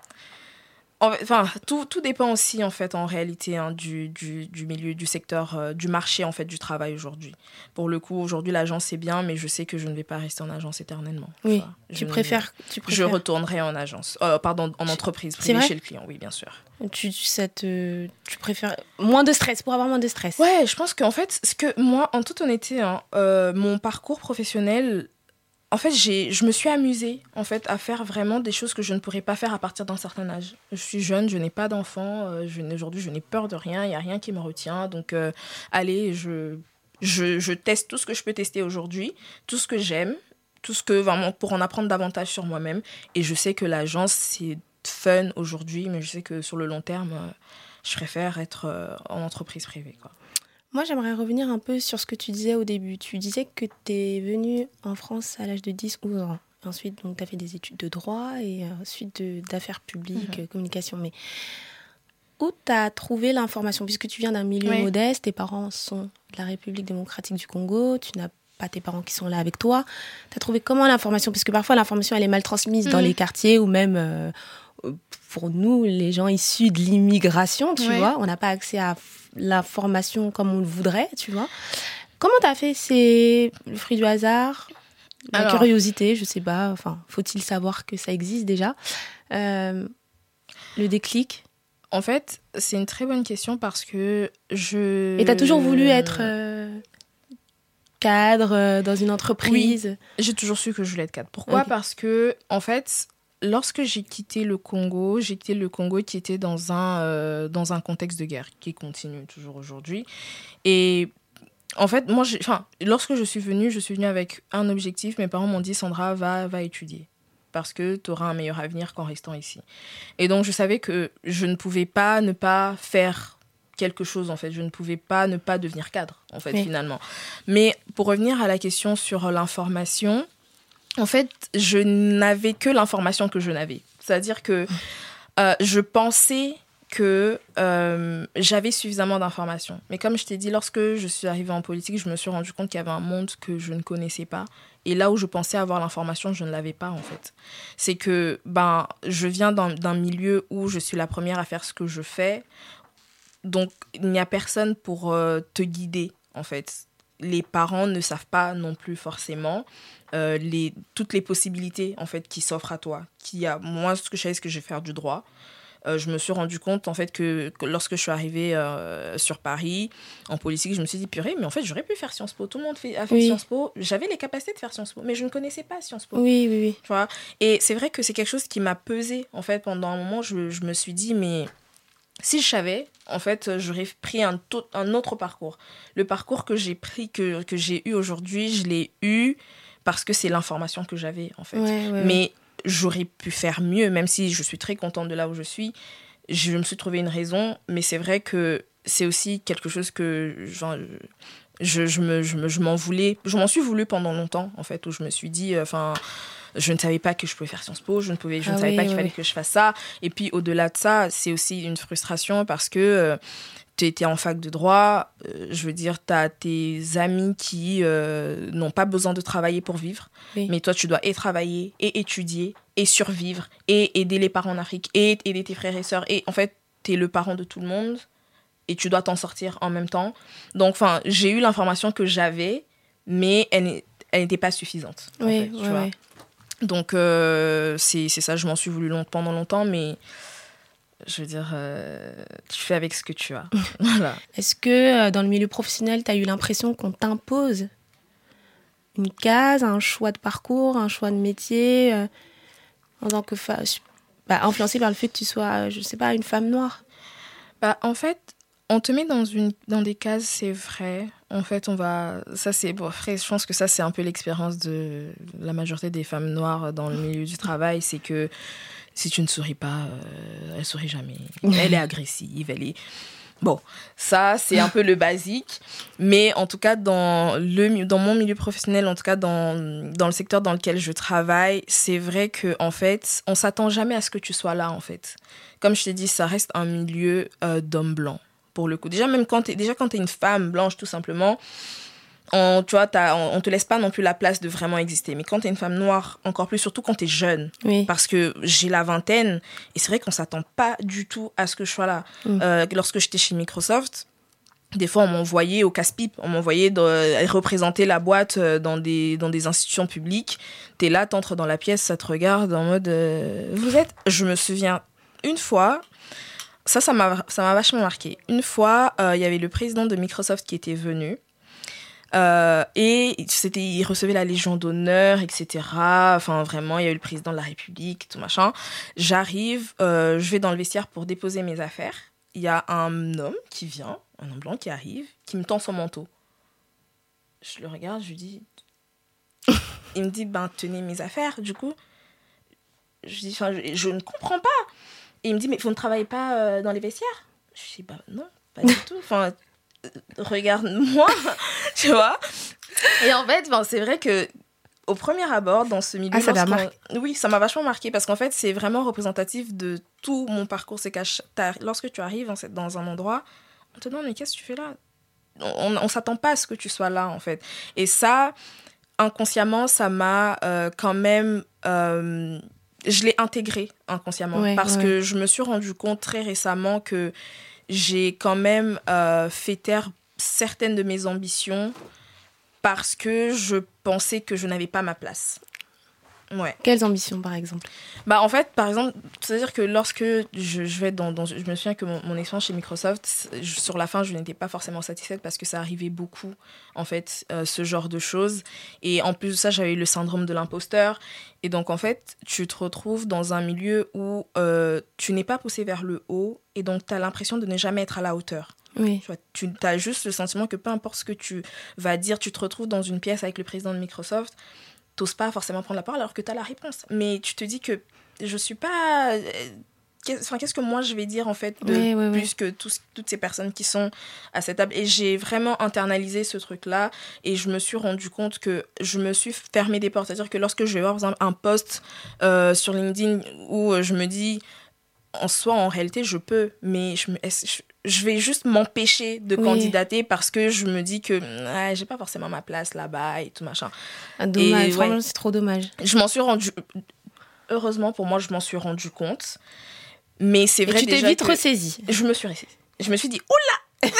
[SPEAKER 3] Enfin, tout, tout dépend aussi, en fait, en réalité, hein, du, du, du milieu, du secteur, euh, du marché, en fait, du travail aujourd'hui. Pour le coup, aujourd'hui, l'agence, c'est bien, mais je sais que je ne vais pas rester en agence éternellement.
[SPEAKER 2] Oui,
[SPEAKER 3] enfin,
[SPEAKER 2] tu,
[SPEAKER 3] ne...
[SPEAKER 2] préfères, tu préfères...
[SPEAKER 3] Je retournerai en agence. Euh, pardon, en entreprise, privée chez le client, oui, bien sûr.
[SPEAKER 2] Tu, ça te, tu préfères moins de stress, pour avoir moins de stress.
[SPEAKER 3] Ouais, je pense qu'en fait, ce que moi, en toute honnêteté, hein, euh, mon parcours professionnel... En fait, j'ai, je me suis amusée en fait, à faire vraiment des choses que je ne pourrais pas faire à partir d'un certain âge. Je suis jeune, je n'ai pas d'enfant. Euh, je, aujourd'hui, je n'ai peur de rien. Il n'y a rien qui me retient. Donc, euh, allez, je, je, je teste tout ce que je peux tester aujourd'hui, tout ce que j'aime, tout ce que vraiment pour en apprendre davantage sur moi-même. Et je sais que l'agence, c'est fun aujourd'hui, mais je sais que sur le long terme, euh, je préfère être euh, en entreprise privée, quoi.
[SPEAKER 2] Moi, j'aimerais revenir un peu sur ce que tu disais au début. Tu disais que tu es venue en France à l'âge de dix onze ans. Ensuite, tu as fait des études de droit et ensuite de, d'affaires publiques, mmh. communication. Mais où tu as trouvé l'information? Puisque tu viens d'un milieu oui. modeste, tes parents sont de la République démocratique du Congo, tu n'as pas tes parents qui sont là avec toi. Tu as trouvé comment l'information? Parce que parfois, l'information, elle est mal transmise mmh. dans les quartiers ou même... Euh, pour nous, les gens issus de l'immigration, tu oui. vois, on n'a pas accès à l'information comme on le voudrait, tu vois. Comment t'as fait? C'est le fruit du hasard, la Alors, curiosité, je sais pas, enfin, faut-il savoir que ça existe déjà, euh, le déclic?
[SPEAKER 3] En fait, c'est une très bonne question parce que je...
[SPEAKER 2] Et t'as toujours voulu être euh, cadre euh, dans une entreprise?
[SPEAKER 3] Oui, j'ai toujours su que je voulais être cadre. Pourquoi? Okay. Parce que, en fait... Lorsque j'ai quitté le Congo, j'ai quitté le Congo qui était dans un, euh, dans un contexte de guerre qui continue toujours aujourd'hui. Et en fait, moi, j'ai, lorsque je suis venue, je suis venue avec un objectif. Mes parents m'ont dit, Sandra, va, va étudier parce que tu auras un meilleur avenir qu'en restant ici. Et donc, je savais que je ne pouvais pas ne pas faire quelque chose, en fait. Je ne pouvais pas ne pas devenir cadre, en fait, oui. finalement. Mais pour revenir à la question sur l'information... En fait, je n'avais que l'information que je n'avais. C'est-à-dire que euh, je pensais que euh, j'avais suffisamment d'informations. Mais comme je t'ai dit, lorsque je suis arrivée en politique, je me suis rendu compte qu'il y avait un monde que je ne connaissais pas. Et là où je pensais avoir l'information, je ne l'avais pas, en fait. C'est que ben, je viens d'un, d'un milieu où je suis la première à faire ce que je fais. Donc, il n'y a personne pour euh, te guider, en fait. Les parents ne savent pas non plus forcément euh, les, toutes les possibilités en fait, qui s'offrent à toi. Qui a, moi, ce que je savais, c'est que je vais faire du droit. Euh, je me suis rendu compte en fait, que, que lorsque je suis arrivée euh, sur Paris, en politique, je me suis dit, purée, mais en fait, j'aurais pu faire Sciences Po. Tout le monde fait, a fait oui. Sciences Po. J'avais les capacités de faire Sciences Po, mais je ne connaissais pas Sciences Po.
[SPEAKER 2] Oui, oui, oui.
[SPEAKER 3] Tu vois? Et c'est vrai que c'est quelque chose qui m'a pesé. En fait, pendant un moment, je, je me suis dit, mais... Si je savais, en fait, j'aurais pris un, tout, un autre parcours. Le parcours que j'ai pris, que, que j'ai eu aujourd'hui, je l'ai eu parce que c'est l'information que j'avais, en fait.
[SPEAKER 2] Ouais, ouais,
[SPEAKER 3] Mais
[SPEAKER 2] ouais.
[SPEAKER 3] j'aurais pu faire mieux, même si je suis très contente de là où je suis. Je me suis trouvé une raison, mais c'est vrai que c'est aussi quelque chose que genre, je, je, me, je, me, je m'en voulais. Je m'en suis voulu pendant longtemps, en fait, où je me suis dit... enfin. Je ne savais pas que je pouvais faire Sciences Po, je ne, pouvais, je
[SPEAKER 2] ah
[SPEAKER 3] ne savais
[SPEAKER 2] oui,
[SPEAKER 3] pas qu'il
[SPEAKER 2] oui.
[SPEAKER 3] fallait que je fasse ça. Et puis, au-delà de ça, c'est aussi une frustration parce que euh, tu étais en fac de droit, euh, je veux dire, tu as tes amis qui euh, n'ont pas besoin de travailler pour vivre,
[SPEAKER 2] Oui.
[SPEAKER 3] mais toi, tu dois et travailler, et étudier, et survivre, et aider les parents en Afrique, et aider tes frères et sœurs. Et en fait, tu es le parent de tout le monde, et tu dois t'en sortir en même temps. Donc, enfin, j'ai eu l'information que j'avais, mais elle n'est- elle n'était pas suffisante. en
[SPEAKER 2] Oui,
[SPEAKER 3] fait, tu
[SPEAKER 2] ouais,
[SPEAKER 3] vois.
[SPEAKER 2] ouais.
[SPEAKER 3] Donc, euh, c'est, c'est ça, je m'en suis voulu long, pendant longtemps, mais je veux dire, euh, tu fais avec ce que tu as. Voilà.
[SPEAKER 2] Est-ce que euh, dans le milieu professionnel, tu as eu l'impression qu'on t'impose une case, un choix de parcours, un choix de métier, euh, en tant que fa- bah, influencé par le fait que tu sois, euh, je sais pas, une femme noire?
[SPEAKER 3] Bah, en fait, on te met dans, une, dans des cases, c'est vrai. En fait, on va... Ça, c'est... Bon, après, je pense que ça, c'est un peu l'expérience de la majorité des femmes noires dans le milieu du travail. C'est que si tu ne souris pas, euh, elle ne sourit jamais. Elle est agressive, elle est... Bon, ça, c'est un peu le basique. Mais en tout cas, dans, le, dans mon milieu professionnel, en tout cas dans, dans le secteur dans lequel je travaille, c'est vrai qu'en fait, on ne s'attend jamais à ce que tu sois là, en fait. Comme je t'ai dit, ça reste un milieu euh, d'hommes blancs, pour le coup. Déjà, même quand tu es une femme blanche, tout simplement, on, tu vois, t'as, on ne te laisse pas non plus la place de vraiment exister. Mais quand tu es une femme noire, encore plus, surtout quand tu es jeune,
[SPEAKER 2] Oui.
[SPEAKER 3] parce que j'ai la vingtaine, et c'est vrai qu'on ne s'attend pas du tout à ce que je sois là.
[SPEAKER 2] Mm.
[SPEAKER 3] Euh, lorsque j'étais chez Microsoft, des fois, on m'envoyait au casse-pipe, on m'envoyait de, représenter la boîte dans des, dans des institutions publiques. Tu es là, tu entres dans la pièce, ça te regarde en mode euh, vous êtes... Je me souviens, une fois, ça, ça m'a, ça m'a vachement marqué. Une fois, il euh, y avait le président de Microsoft qui était venu. Euh, et c'était, il recevait la Légion d'honneur, et cetera. Enfin, vraiment, il y a eu le président de la République, tout machin. J'arrive, euh, je vais dans le vestiaire pour déposer mes affaires. Il y a un homme qui vient, un homme blanc qui arrive, qui me tend son manteau. Je le regarde, je lui dis... Il me dit, ben, tenez mes affaires, du coup. Je dis, enfin, je, je ne comprends pas. Et il me dit, mais vous ne travaillez pas euh, dans les vestiaires? Je dis, bah non, pas du tout. Enfin... regarde-moi, tu vois. Et en fait, ben, c'est vrai que au premier abord, dans ce milieu...
[SPEAKER 2] Ah, ça t'a marqué.
[SPEAKER 3] Oui, ça m'a vachement marqué parce qu'en fait, c'est vraiment représentatif de tout mon parcours. C'est qu'à ch- lorsque tu arrives dans un endroit, on te demande, mais qu'est-ce que tu fais là? On ne s'attend pas à ce que tu sois là, en fait. Et ça, inconsciemment, ça m'a euh, quand même... Euh, je l'ai intégré inconsciemment
[SPEAKER 2] Ouais,
[SPEAKER 3] parce
[SPEAKER 2] ouais.
[SPEAKER 3] que je me suis rendu compte très récemment que j'ai quand même euh, fait taire certaines de mes ambitions parce que je pensais que je n'avais pas ma place. Ouais.
[SPEAKER 2] Quelles ambitions, par exemple?
[SPEAKER 3] Bah, en fait, par exemple, c'est-à-dire que lorsque je, je vais dans, dans... Je me souviens que mon, mon expérience chez Microsoft, je, sur la fin, je n'étais pas forcément satisfaite parce que ça arrivait beaucoup, en fait, euh, ce genre de choses. Et en plus de ça, j'avais eu le syndrome de l'imposteur. Et donc, en fait, tu te retrouves dans un milieu où euh, tu n'es pas poussé vers le haut et donc tu as l'impression de ne jamais être à la hauteur.
[SPEAKER 2] Oui.
[SPEAKER 3] Tu vois, tu as juste le sentiment que peu importe ce que tu vas dire, tu te retrouves dans une pièce avec le président de Microsoft, t'oses pas forcément prendre la parole alors que tu as la réponse. Mais tu te dis que je suis pas... Qu'est-ce, enfin, qu'est-ce que moi je vais dire en fait de
[SPEAKER 2] Oui, oui, oui.
[SPEAKER 3] plus que tous, toutes ces personnes qui sont à cette table. Et j'ai vraiment internalisé ce truc-là et je me suis rendu compte que je me suis fermé des portes. C'est-à-dire que lorsque je vais voir par exemple un post euh, sur LinkedIn où je me dis en soi, en réalité, je peux, mais je, me, je, je vais juste m'empêcher de
[SPEAKER 2] Oui.
[SPEAKER 3] candidater parce que je me dis que ah, j'ai pas forcément ma place là-bas et tout machin.
[SPEAKER 2] Ah, dommage,
[SPEAKER 3] Et,
[SPEAKER 2] franchement,
[SPEAKER 3] ouais.
[SPEAKER 2] c'est trop dommage.
[SPEAKER 3] Je m'en suis rendu... Heureusement, pour moi, je m'en suis rendu compte. Mais c'est
[SPEAKER 2] Et
[SPEAKER 3] vrai
[SPEAKER 2] tu t'es
[SPEAKER 3] déjà
[SPEAKER 2] vite
[SPEAKER 3] que...
[SPEAKER 2] ressaisie.
[SPEAKER 3] Je me suis ressaisie. Je me suis dit, oula.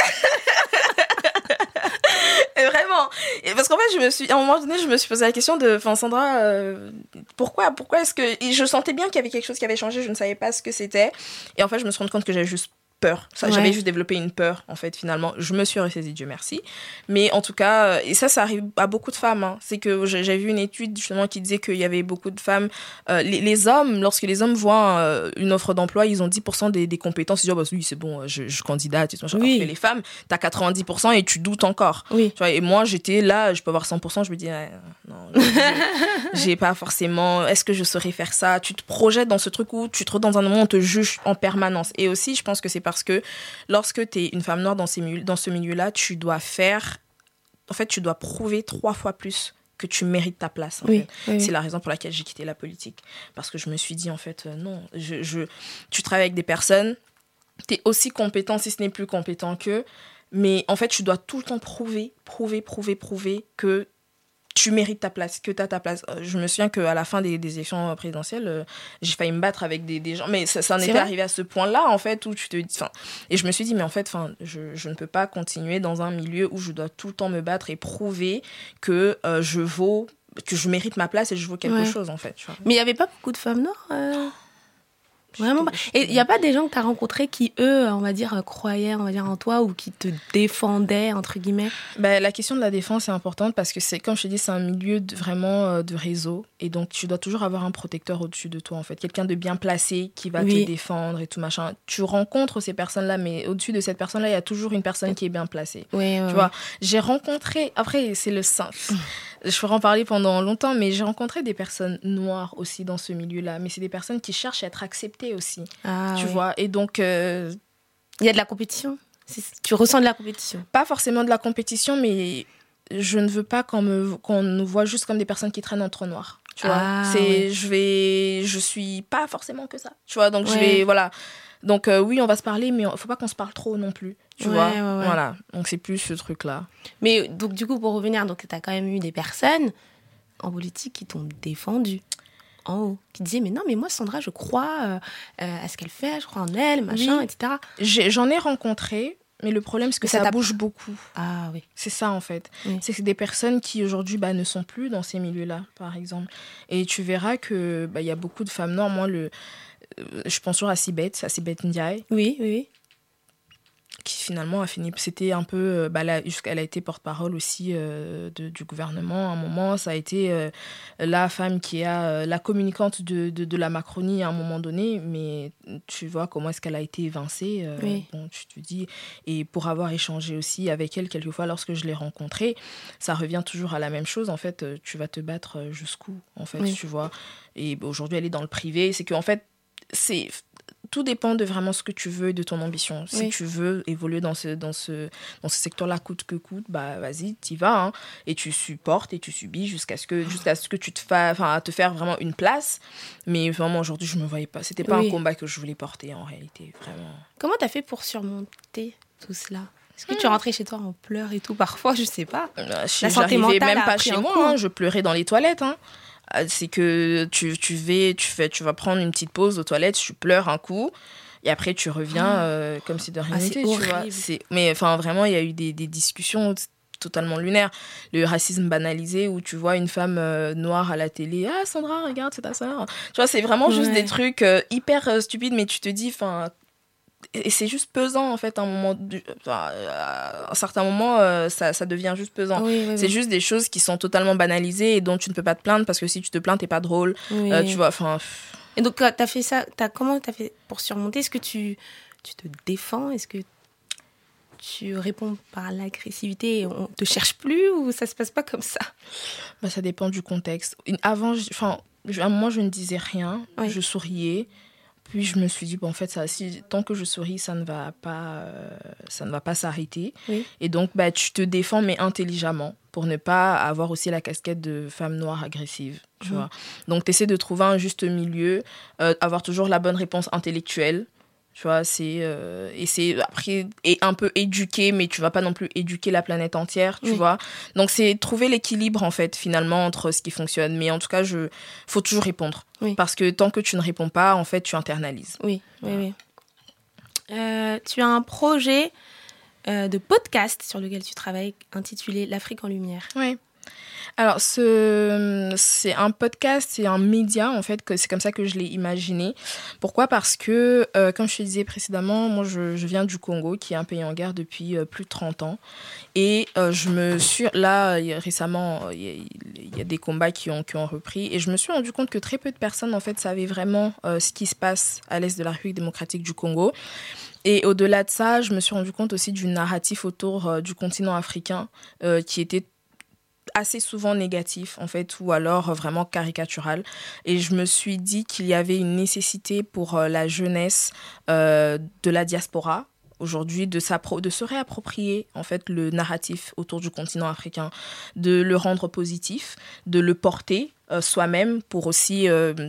[SPEAKER 3] Et vraiment. Et parce qu'en fait, je me suis, à un moment donné, je me suis posé la question de, enfin, Sandra, euh, pourquoi, pourquoi est-ce que, et je sentais bien qu'il y avait quelque chose qui avait changé, je ne savais pas ce que c'était. Et en fait, je me suis rendu compte que j'avais juste peur. Ça,
[SPEAKER 2] Ouais.
[SPEAKER 3] J'avais juste développé une peur, en fait, finalement. Je me suis ressaisie, Dieu merci. Mais en tout cas, et ça, ça arrive à beaucoup de femmes. Hein. C'est que j'ai, j'ai vu une étude, justement, qui disait qu'il y avait beaucoup de femmes. Euh, les, les hommes, lorsque les hommes voient euh, une offre d'emploi, ils ont dix pour cent des, des compétences. Ils disent, oh, bah, oui, c'est bon, je, je candidate. Et tout, machin.
[SPEAKER 2] Oui.
[SPEAKER 3] Alors que les femmes, t'as quatre-vingt-dix pour cent et tu doutes encore.
[SPEAKER 2] Oui.
[SPEAKER 3] Tu vois, et moi, j'étais là, je peux avoir cent pour cent, je me dis, ah, non, j'ai, j'ai pas forcément, est-ce que je saurais faire ça? Tu te projettes dans ce truc où tu te retrouves dans un moment où on te juge en permanence. Et aussi, je pense que c'est parce que lorsque tu es une femme noire dans, ces milieux, dans ce milieu-là, tu dois faire, en fait, tu dois prouver trois fois plus que tu mérites ta place. En
[SPEAKER 2] Oui,
[SPEAKER 3] fait.
[SPEAKER 2] oui,
[SPEAKER 3] C'est
[SPEAKER 2] oui.
[SPEAKER 3] la raison pour laquelle j'ai quitté la politique. Parce que je me suis dit, en fait, euh, non, je, je, tu travailles avec des personnes t'es aussi compétent, si ce n'est plus compétent qu'eux. Mais en fait, tu dois tout le temps prouver, prouver, prouver, prouver que tu mérites ta place, que tu as ta place. Euh, Je me souviens qu'à la fin des, des élections présidentielles, euh, j'ai failli me battre avec des, des gens. Mais ça, ça en
[SPEAKER 2] C'est
[SPEAKER 3] était
[SPEAKER 2] vrai
[SPEAKER 3] arrivé à ce point-là, en fait, où tu te dis... 'fin, et je me suis dit, mais en fait, 'fin, je, je ne peux pas continuer dans un milieu où je dois tout le temps me battre et prouver que euh, je vaux, que je mérite ma place et je vaux quelque
[SPEAKER 2] Ouais.
[SPEAKER 3] chose, en fait. Tu vois.
[SPEAKER 2] Mais il n'y avait pas beaucoup de femmes noires euh, Vraiment pas. Et il n'y a pas des gens que tu as rencontrés qui, eux, on va dire, croyaient on va dire, en toi ou qui te défendaient, entre guillemets?
[SPEAKER 3] Ben, la question de la défense est importante parce que, c'est, comme je te dis, c'est un milieu de, vraiment euh, de réseau. Et donc, tu dois toujours avoir un protecteur au-dessus de toi, en fait. Quelqu'un de bien placé qui va
[SPEAKER 2] Oui.
[SPEAKER 3] te défendre et tout machin. Tu rencontres ces personnes-là, mais au-dessus de cette personne-là, il y a toujours une personne qui est bien placée.
[SPEAKER 2] Oui,
[SPEAKER 3] Tu vois, j'ai rencontré... Après, c'est le sein. Je pourrais en parler pendant longtemps, mais j'ai rencontré des personnes noires aussi dans ce milieu-là. Mais c'est des personnes qui cherchent à être acceptées aussi.
[SPEAKER 2] Ah,
[SPEAKER 3] tu
[SPEAKER 2] oui.
[SPEAKER 3] vois, et donc... euh,
[SPEAKER 2] Il y a de la compétition. C'est- Tu ressens de la compétition.
[SPEAKER 3] pas forcément de la compétition, mais je ne veux pas qu'on me qu'on nous voit juste comme des personnes qui traînent entre noirs. Tu vois,
[SPEAKER 2] Ah,
[SPEAKER 3] c'est
[SPEAKER 2] ouais.
[SPEAKER 3] je vais je suis pas forcément que ça. Tu vois, donc je
[SPEAKER 2] Ouais.
[SPEAKER 3] vais voilà. Donc euh, oui, on va se parler, mais il faut pas qu'on se parle trop non plus. Tu
[SPEAKER 2] Ouais,
[SPEAKER 3] vois,
[SPEAKER 2] ouais, ouais.
[SPEAKER 3] voilà. Donc c'est plus ce truc là.
[SPEAKER 2] Mais donc, du coup, pour revenir, donc, tu as quand même eu des personnes en politique qui t'ont défendu en haut, qui disaient mais non, mais moi, Sandra, je crois euh, euh, à ce qu'elle fait, je crois en elle, machin,
[SPEAKER 3] Oui.
[SPEAKER 2] et cetera.
[SPEAKER 3] J'ai- j'en ai rencontré, mais le problème c'est que
[SPEAKER 2] Mais ça
[SPEAKER 3] ça,
[SPEAKER 2] t'a-
[SPEAKER 3] bouge beaucoup.
[SPEAKER 2] Ah oui.
[SPEAKER 3] C'est ça, en fait.
[SPEAKER 2] Oui.
[SPEAKER 3] C'est que c'est des personnes qui, aujourd'hui, bah, ne sont plus dans ces milieux-là, par exemple. Et tu verras que bah, y a beaucoup de femmes noires. Moi, le, euh, je pense toujours à Sibeth, à Sibeth Ndiaye,
[SPEAKER 2] Oui, oui, oui.
[SPEAKER 3] qui finalement a fini... C'était un peu... euh, Bah, là, jusqu'à- elle a été porte-parole aussi euh, de- du gouvernement. À un moment, ça a été euh, la femme qui a... euh, la communicante de, de, de la Macronie à un moment donné. Mais tu vois comment est-ce qu'elle a été évincée. euh,
[SPEAKER 2] Oui.
[SPEAKER 3] Bon, tu te dis... Et pour avoir échangé aussi avec elle, quelquefois, lorsque je l'ai rencontrée, ça revient toujours à la même chose. En fait, euh, tu vas te battre euh, jusqu'où, en fait,
[SPEAKER 2] Oui.
[SPEAKER 3] tu vois. Et bah, aujourd'hui, elle est dans le privé. C'est qu'en fait, c'est... Tout dépend de vraiment ce que tu veux et de ton ambition. Si
[SPEAKER 2] Oui.
[SPEAKER 3] tu veux évoluer dans ce, dans ce, dans ce secteur-là coûte que coûte, bah vas-y, t'y vas. Hein, et tu supportes et tu subis jusqu'à ce que, jusqu'à ce que tu te fasses, enfin, à te faire vraiment une place. Mais vraiment, aujourd'hui, je me voyais pas. C'était pas
[SPEAKER 2] Oui.
[SPEAKER 3] un combat que je voulais porter, en réalité. Vraiment.
[SPEAKER 2] Comment t'as fait pour surmonter tout cela? Est-ce que tu rentrais chez toi en pleurs et tout parfois? Je sais pas.
[SPEAKER 3] Euh,
[SPEAKER 2] La
[SPEAKER 3] je-
[SPEAKER 2] santé
[SPEAKER 3] J'arrivais
[SPEAKER 2] mentale
[SPEAKER 3] même
[SPEAKER 2] a
[SPEAKER 3] pas
[SPEAKER 2] pris
[SPEAKER 3] chez
[SPEAKER 2] un
[SPEAKER 3] moi.
[SPEAKER 2] coup.
[SPEAKER 3] Hein, je pleurais dans les toilettes. Hein. Euh, C'est que tu, tu, vais, tu, fais, tu vas prendre une petite pause aux toilettes, tu pleures un coup. Et après, tu reviens euh, comme si de rien
[SPEAKER 2] Ah, c'est
[SPEAKER 3] n'était, tu vois.
[SPEAKER 2] horrible.
[SPEAKER 3] C'est... Mais enfin, vraiment, il y a eu des, des discussions t- totalement lunaires. Le racisme banalisé où tu vois une femme euh, noire à la télé. « Ah, Sandra, regarde, c'est ta sœur. » Tu vois, c'est vraiment juste
[SPEAKER 2] Ouais.
[SPEAKER 3] des trucs euh, hyper euh, stupides, mais tu te dis... enfin. Et c'est juste pesant, en fait, à un moment... Du... enfin, à un certain moment, euh, ça, ça devient juste pesant.
[SPEAKER 2] Oui, oui,
[SPEAKER 3] C'est
[SPEAKER 2] oui.
[SPEAKER 3] juste des choses qui sont totalement banalisées et dont tu ne peux pas te plaindre parce que si tu te plains, t'es pas drôle.
[SPEAKER 2] Oui.
[SPEAKER 3] Euh, tu vois, enfin...
[SPEAKER 2] Et donc, t'as fait ça, t'as, comment t'as fait pour surmonter? Est-ce que tu, tu te défends? Est-ce que tu réponds par l'agressivité et on te cherche plus ou ça se passe pas comme ça?
[SPEAKER 3] Bah, ça dépend du contexte. Une- Avant, je- enfin, je- à un moment, je ne disais rien.
[SPEAKER 2] Oui.
[SPEAKER 3] Je souriais. Puis je me suis dit, bon, en fait, ça, si, tant que je souris, ça ne va pas, euh, ça ne va pas s'arrêter.
[SPEAKER 2] Oui.
[SPEAKER 3] Et donc, bah, tu te défends, mais intelligemment, pour ne pas avoir aussi la casquette de femme noire agressive. Tu
[SPEAKER 2] Mhm.
[SPEAKER 3] vois. Donc, tu essaies de trouver un juste milieu, euh, avoir toujours la bonne réponse intellectuelle. Tu vois, c'est, euh, et c'est après et un peu éduquer, mais tu vas pas non plus éduquer la planète entière, tu
[SPEAKER 2] Oui.
[SPEAKER 3] vois. Donc c'est trouver l'équilibre en fait finalement entre ce qui fonctionne. Mais en tout cas, je faut toujours répondre
[SPEAKER 2] Oui.
[SPEAKER 3] parce que tant que tu ne réponds pas, en fait, tu internalises.
[SPEAKER 2] Oui, oui, oui. Euh, tu as un projet euh, de podcast sur lequel tu travailles intitulé L'Afrique en lumière.
[SPEAKER 3] Oui. Alors, ce, c'est un podcast, c'est un média, en fait, que c'est comme ça que je l'ai imaginé. Pourquoi ? Parce que, euh, comme je te disais précédemment, moi, je, je viens du Congo, qui est un pays en guerre depuis euh, plus de trente ans. Et euh, je me suis... Là, y a- récemment, il y, a- il y a des combats qui ont, qui ont repris. Et je me suis rendu compte que très peu de personnes, en fait, savaient vraiment euh, ce qui se passe à l'est de la République démocratique du Congo. Et au-delà de ça, je me suis rendu compte aussi du narratif autour euh, du continent africain euh, qui était assez souvent négatif en fait ou alors vraiment caricatural et je me suis dit qu'il y avait une nécessité pour euh, la jeunesse euh, de la diaspora aujourd'hui de, s'appro- de se réapproprier en fait le narratif autour du continent africain, de le rendre positif, de le porter euh, soi-même pour aussi euh,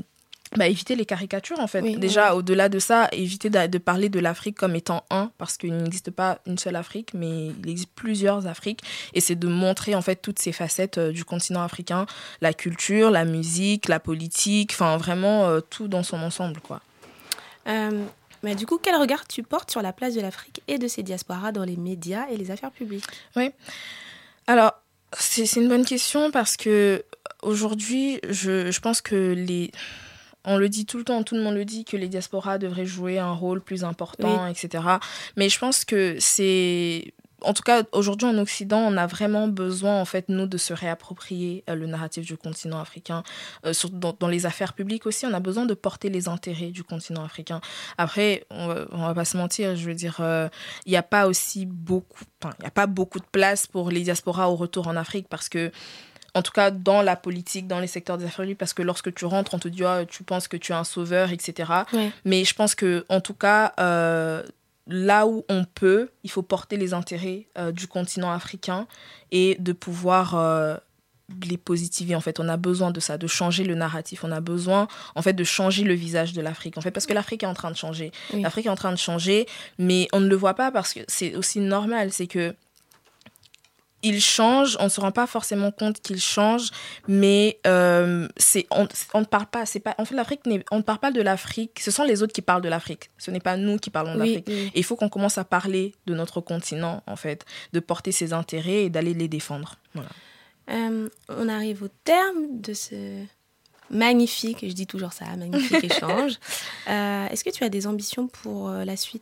[SPEAKER 3] bah, éviter les caricatures en fait.
[SPEAKER 2] Oui,
[SPEAKER 3] Déjà, oui. Au-delà de ça, éviter de, de parler de l'Afrique comme étant un, parce qu'il n'existe pas une seule Afrique, mais il existe plusieurs Afriques. Et c'est de montrer en fait toutes ces facettes euh, du continent africain, la culture, la musique, la politique, enfin vraiment euh, tout dans son ensemble, quoi.
[SPEAKER 2] Euh, mais du coup, quel regard tu portes sur la place de l'Afrique et de ses diasporas dans les médias et les affaires publiques ?
[SPEAKER 3] Oui. Alors, c'est, c'est une bonne question parce que aujourd'hui, je, je pense que les... On le dit tout le temps, tout le monde le dit, que les diasporas devraient jouer un rôle plus important, oui. et cetera. Mais je pense que c'est... En tout cas, aujourd'hui, en Occident, on a vraiment besoin, en fait, nous, de se réapproprier euh, le narratif du continent africain. Euh, sur, dans, dans les affaires publiques aussi, on a besoin de porter les intérêts du continent africain. Après, on va, on va pas se mentir, je veux dire, il euh, n'y a pas aussi beaucoup... Enfin, il n'y a pas beaucoup de place pour les diasporas au retour en Afrique parce que en tout cas dans la politique, dans les secteurs des affaires publiques, parce que lorsque tu rentres, on te dit oh, tu penses que tu es un sauveur, et cetera. Ouais. Mais je pense que, en tout cas, euh, là où on peut, il faut porter les intérêts euh, du continent africain et de pouvoir euh, les positiver. En fait, on a besoin de ça, de changer le narratif. On a besoin, en fait, de changer le visage de l'Afrique. En fait, parce que l'Afrique est en train de changer. Oui. L'Afrique est en train de changer, mais on ne le voit pas parce que c'est aussi normal. C'est que il change, on ne se rend pas forcément compte qu'il change, mais euh, c'est, on, on ne parle pas, c'est pas, en fait, l'Afrique, on ne parle pas de l'Afrique, ce sont les autres qui parlent de l'Afrique, ce n'est pas nous qui parlons de l'Afrique. Oui, oui. Et il faut qu'on commence à parler de notre continent, en fait, de porter ses intérêts et d'aller les défendre. Voilà.
[SPEAKER 2] Euh, on arrive au terme de ce magnifique, je dis toujours ça, magnifique échange. Euh, est-ce que tu as des ambitions pour euh, la suite ?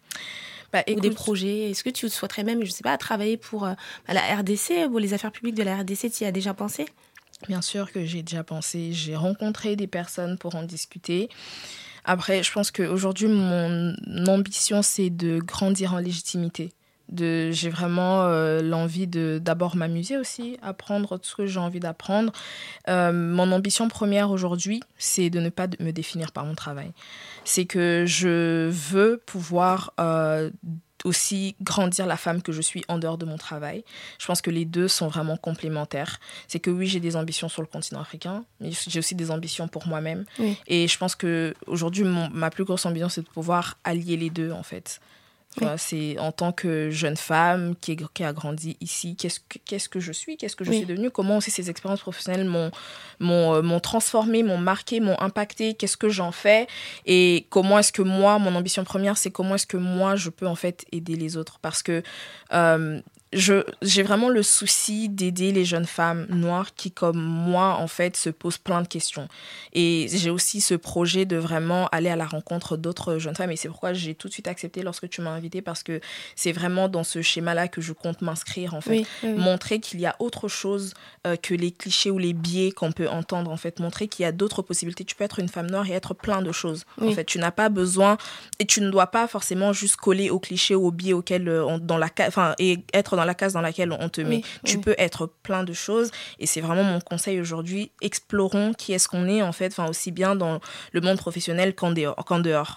[SPEAKER 2] Bah, écoute, ou des projets. Est-ce que tu souhaiterais même, je ne sais pas, travailler pour euh, la R D C, pour les affaires publiques de la R D C, tu y as déjà pensé ?
[SPEAKER 3] Bien sûr que j'ai déjà pensé. J'ai rencontré des personnes pour en discuter. Après, je pense qu'aujourd'hui, mon ambition, c'est de grandir en légitimité. De, j'ai vraiment euh, l'envie de d'abord m'amuser aussi, apprendre tout ce que j'ai envie d'apprendre. Euh, mon ambition première aujourd'hui, c'est de ne pas me définir par mon travail. C'est que je veux pouvoir euh, aussi grandir la femme que je suis en dehors de mon travail. Je pense que les deux sont vraiment complémentaires. C'est que oui, j'ai des ambitions sur le continent africain, mais j'ai aussi des ambitions pour moi-même. Oui. Et je pense qu'aujourd'hui, mon, ma plus grosse ambition, c'est de pouvoir allier les deux, en fait. Oui. Voilà, c'est en tant que jeune femme qui, est, qui a grandi ici, qu'est-ce que, qu'est-ce que je suis, qu'est-ce que je oui. suis devenue, comment aussi ces expériences professionnelles m'ont, m'ont, euh, m'ont transformée, m'ont marquée, m'ont impactée, qu'est-ce que j'en fais et comment est-ce que moi, mon ambition première, c'est comment est-ce que moi, je peux en fait aider les autres parce que euh, je, j'ai vraiment le souci d'aider les jeunes femmes noires qui, comme moi, en fait, se posent plein de questions. Et j'ai aussi ce projet de vraiment aller à la rencontre d'autres jeunes femmes. Et c'est pourquoi j'ai tout de suite accepté lorsque tu m'as invitée, parce que c'est vraiment dans ce schéma-là que je compte m'inscrire, en fait. Oui, oui. Montrer qu'il y a autre chose euh, que les clichés ou les biais qu'on peut entendre, en fait. Montrer qu'il y a d'autres possibilités. Tu peux être une femme noire et être plein de choses. Oui. En fait, tu n'as pas besoin... Et tu ne dois pas forcément juste coller aux clichés ou aux biais auxquels... On, dans la, enfin, et être dans dans la case dans laquelle on te met. Oui, tu oui. peux être plein de choses et c'est vraiment mon conseil aujourd'hui. Explorons qui est-ce qu'on est en fait, enfin, aussi bien dans le monde professionnel qu'en dehors. Qu'en dehors.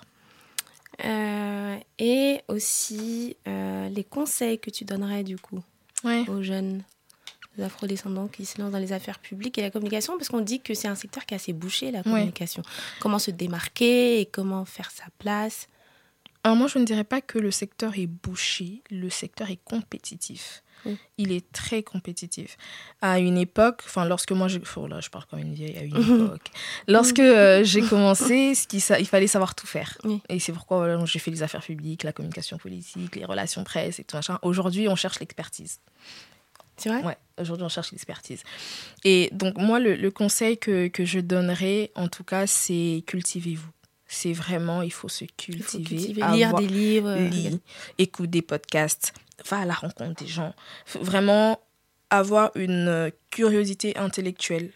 [SPEAKER 2] Euh, et aussi euh, les conseils que tu donnerais du coup ouais. aux jeunes afrodescendants qui se lancent dans les affaires publiques et la communication, parce qu'on dit que c'est un secteur qui est assez bouché, la communication. Ouais. Comment se démarquer et comment faire sa place?
[SPEAKER 3] Alors moi, je ne dirais pas que le secteur est bouché, le secteur est compétitif. Oui. Il est très compétitif. À une époque, enfin lorsque moi, j'ai, oh là, je parle comme une vieille, à une époque, lorsque euh, j'ai commencé, ce qui, ça, il fallait savoir tout faire. Oui. Et c'est pourquoi voilà, j'ai fait les affaires publiques, la communication politique, les relations presse et tout machin. Aujourd'hui, on cherche l'expertise.
[SPEAKER 2] C'est vrai ?
[SPEAKER 3] Ouais, aujourd'hui, on cherche l'expertise. Et donc moi, le, le conseil que, que je donnerais, en tout cas, c'est cultivez-vous. C'est vraiment, il faut se cultiver. Il faut cultiver,
[SPEAKER 2] lire avoir, des livres.
[SPEAKER 3] Lire, écoute des podcasts, va à la rencontre des gens. Faut vraiment avoir une curiosité intellectuelle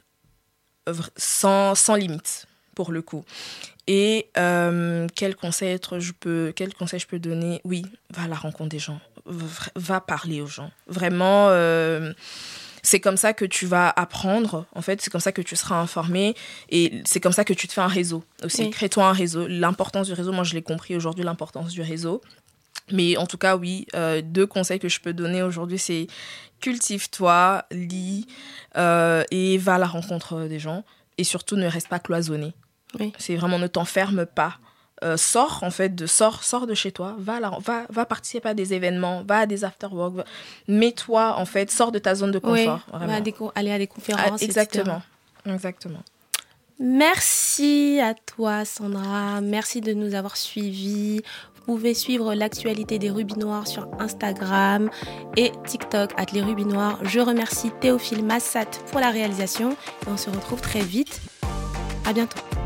[SPEAKER 3] sans, sans limite, pour le coup. Et euh, quel conseil être, je peux, quel conseil je peux donner ? Oui, va à la rencontre des gens. Va parler aux gens. Vraiment... Euh, c'est comme ça que tu vas apprendre, en fait, c'est comme ça que tu seras informé et c'est comme ça que tu te fais un réseau aussi. Oui. Crée-toi un réseau. L'importance du réseau, moi je l'ai compris aujourd'hui, l'importance du réseau. Mais en tout cas, oui, euh, deux conseils que je peux donner aujourd'hui, c'est cultive-toi, lis euh, et va à la rencontre des gens et surtout ne reste pas cloisonné.
[SPEAKER 2] Oui.
[SPEAKER 3] C'est vraiment ne t'enferme pas. Euh, sors en fait de sors sors de chez toi, va là, va va participer à des événements, va à des after work, va- mets-toi en fait, sors de ta zone de
[SPEAKER 2] Oui,
[SPEAKER 3] confort, vraiment.
[SPEAKER 2] va à des co- aller à des
[SPEAKER 3] Ah,
[SPEAKER 2] conférences,
[SPEAKER 3] exactement,
[SPEAKER 2] et cetera.
[SPEAKER 3] exactement.
[SPEAKER 2] Merci à toi, Sandra. Merci de nous avoir suivis. Vous pouvez suivre l'actualité des Rubis Noirs sur Instagram et TikTok, at les Rubis Noirs. Je remercie Théophile Massat pour la réalisation et on se retrouve très vite. À bientôt.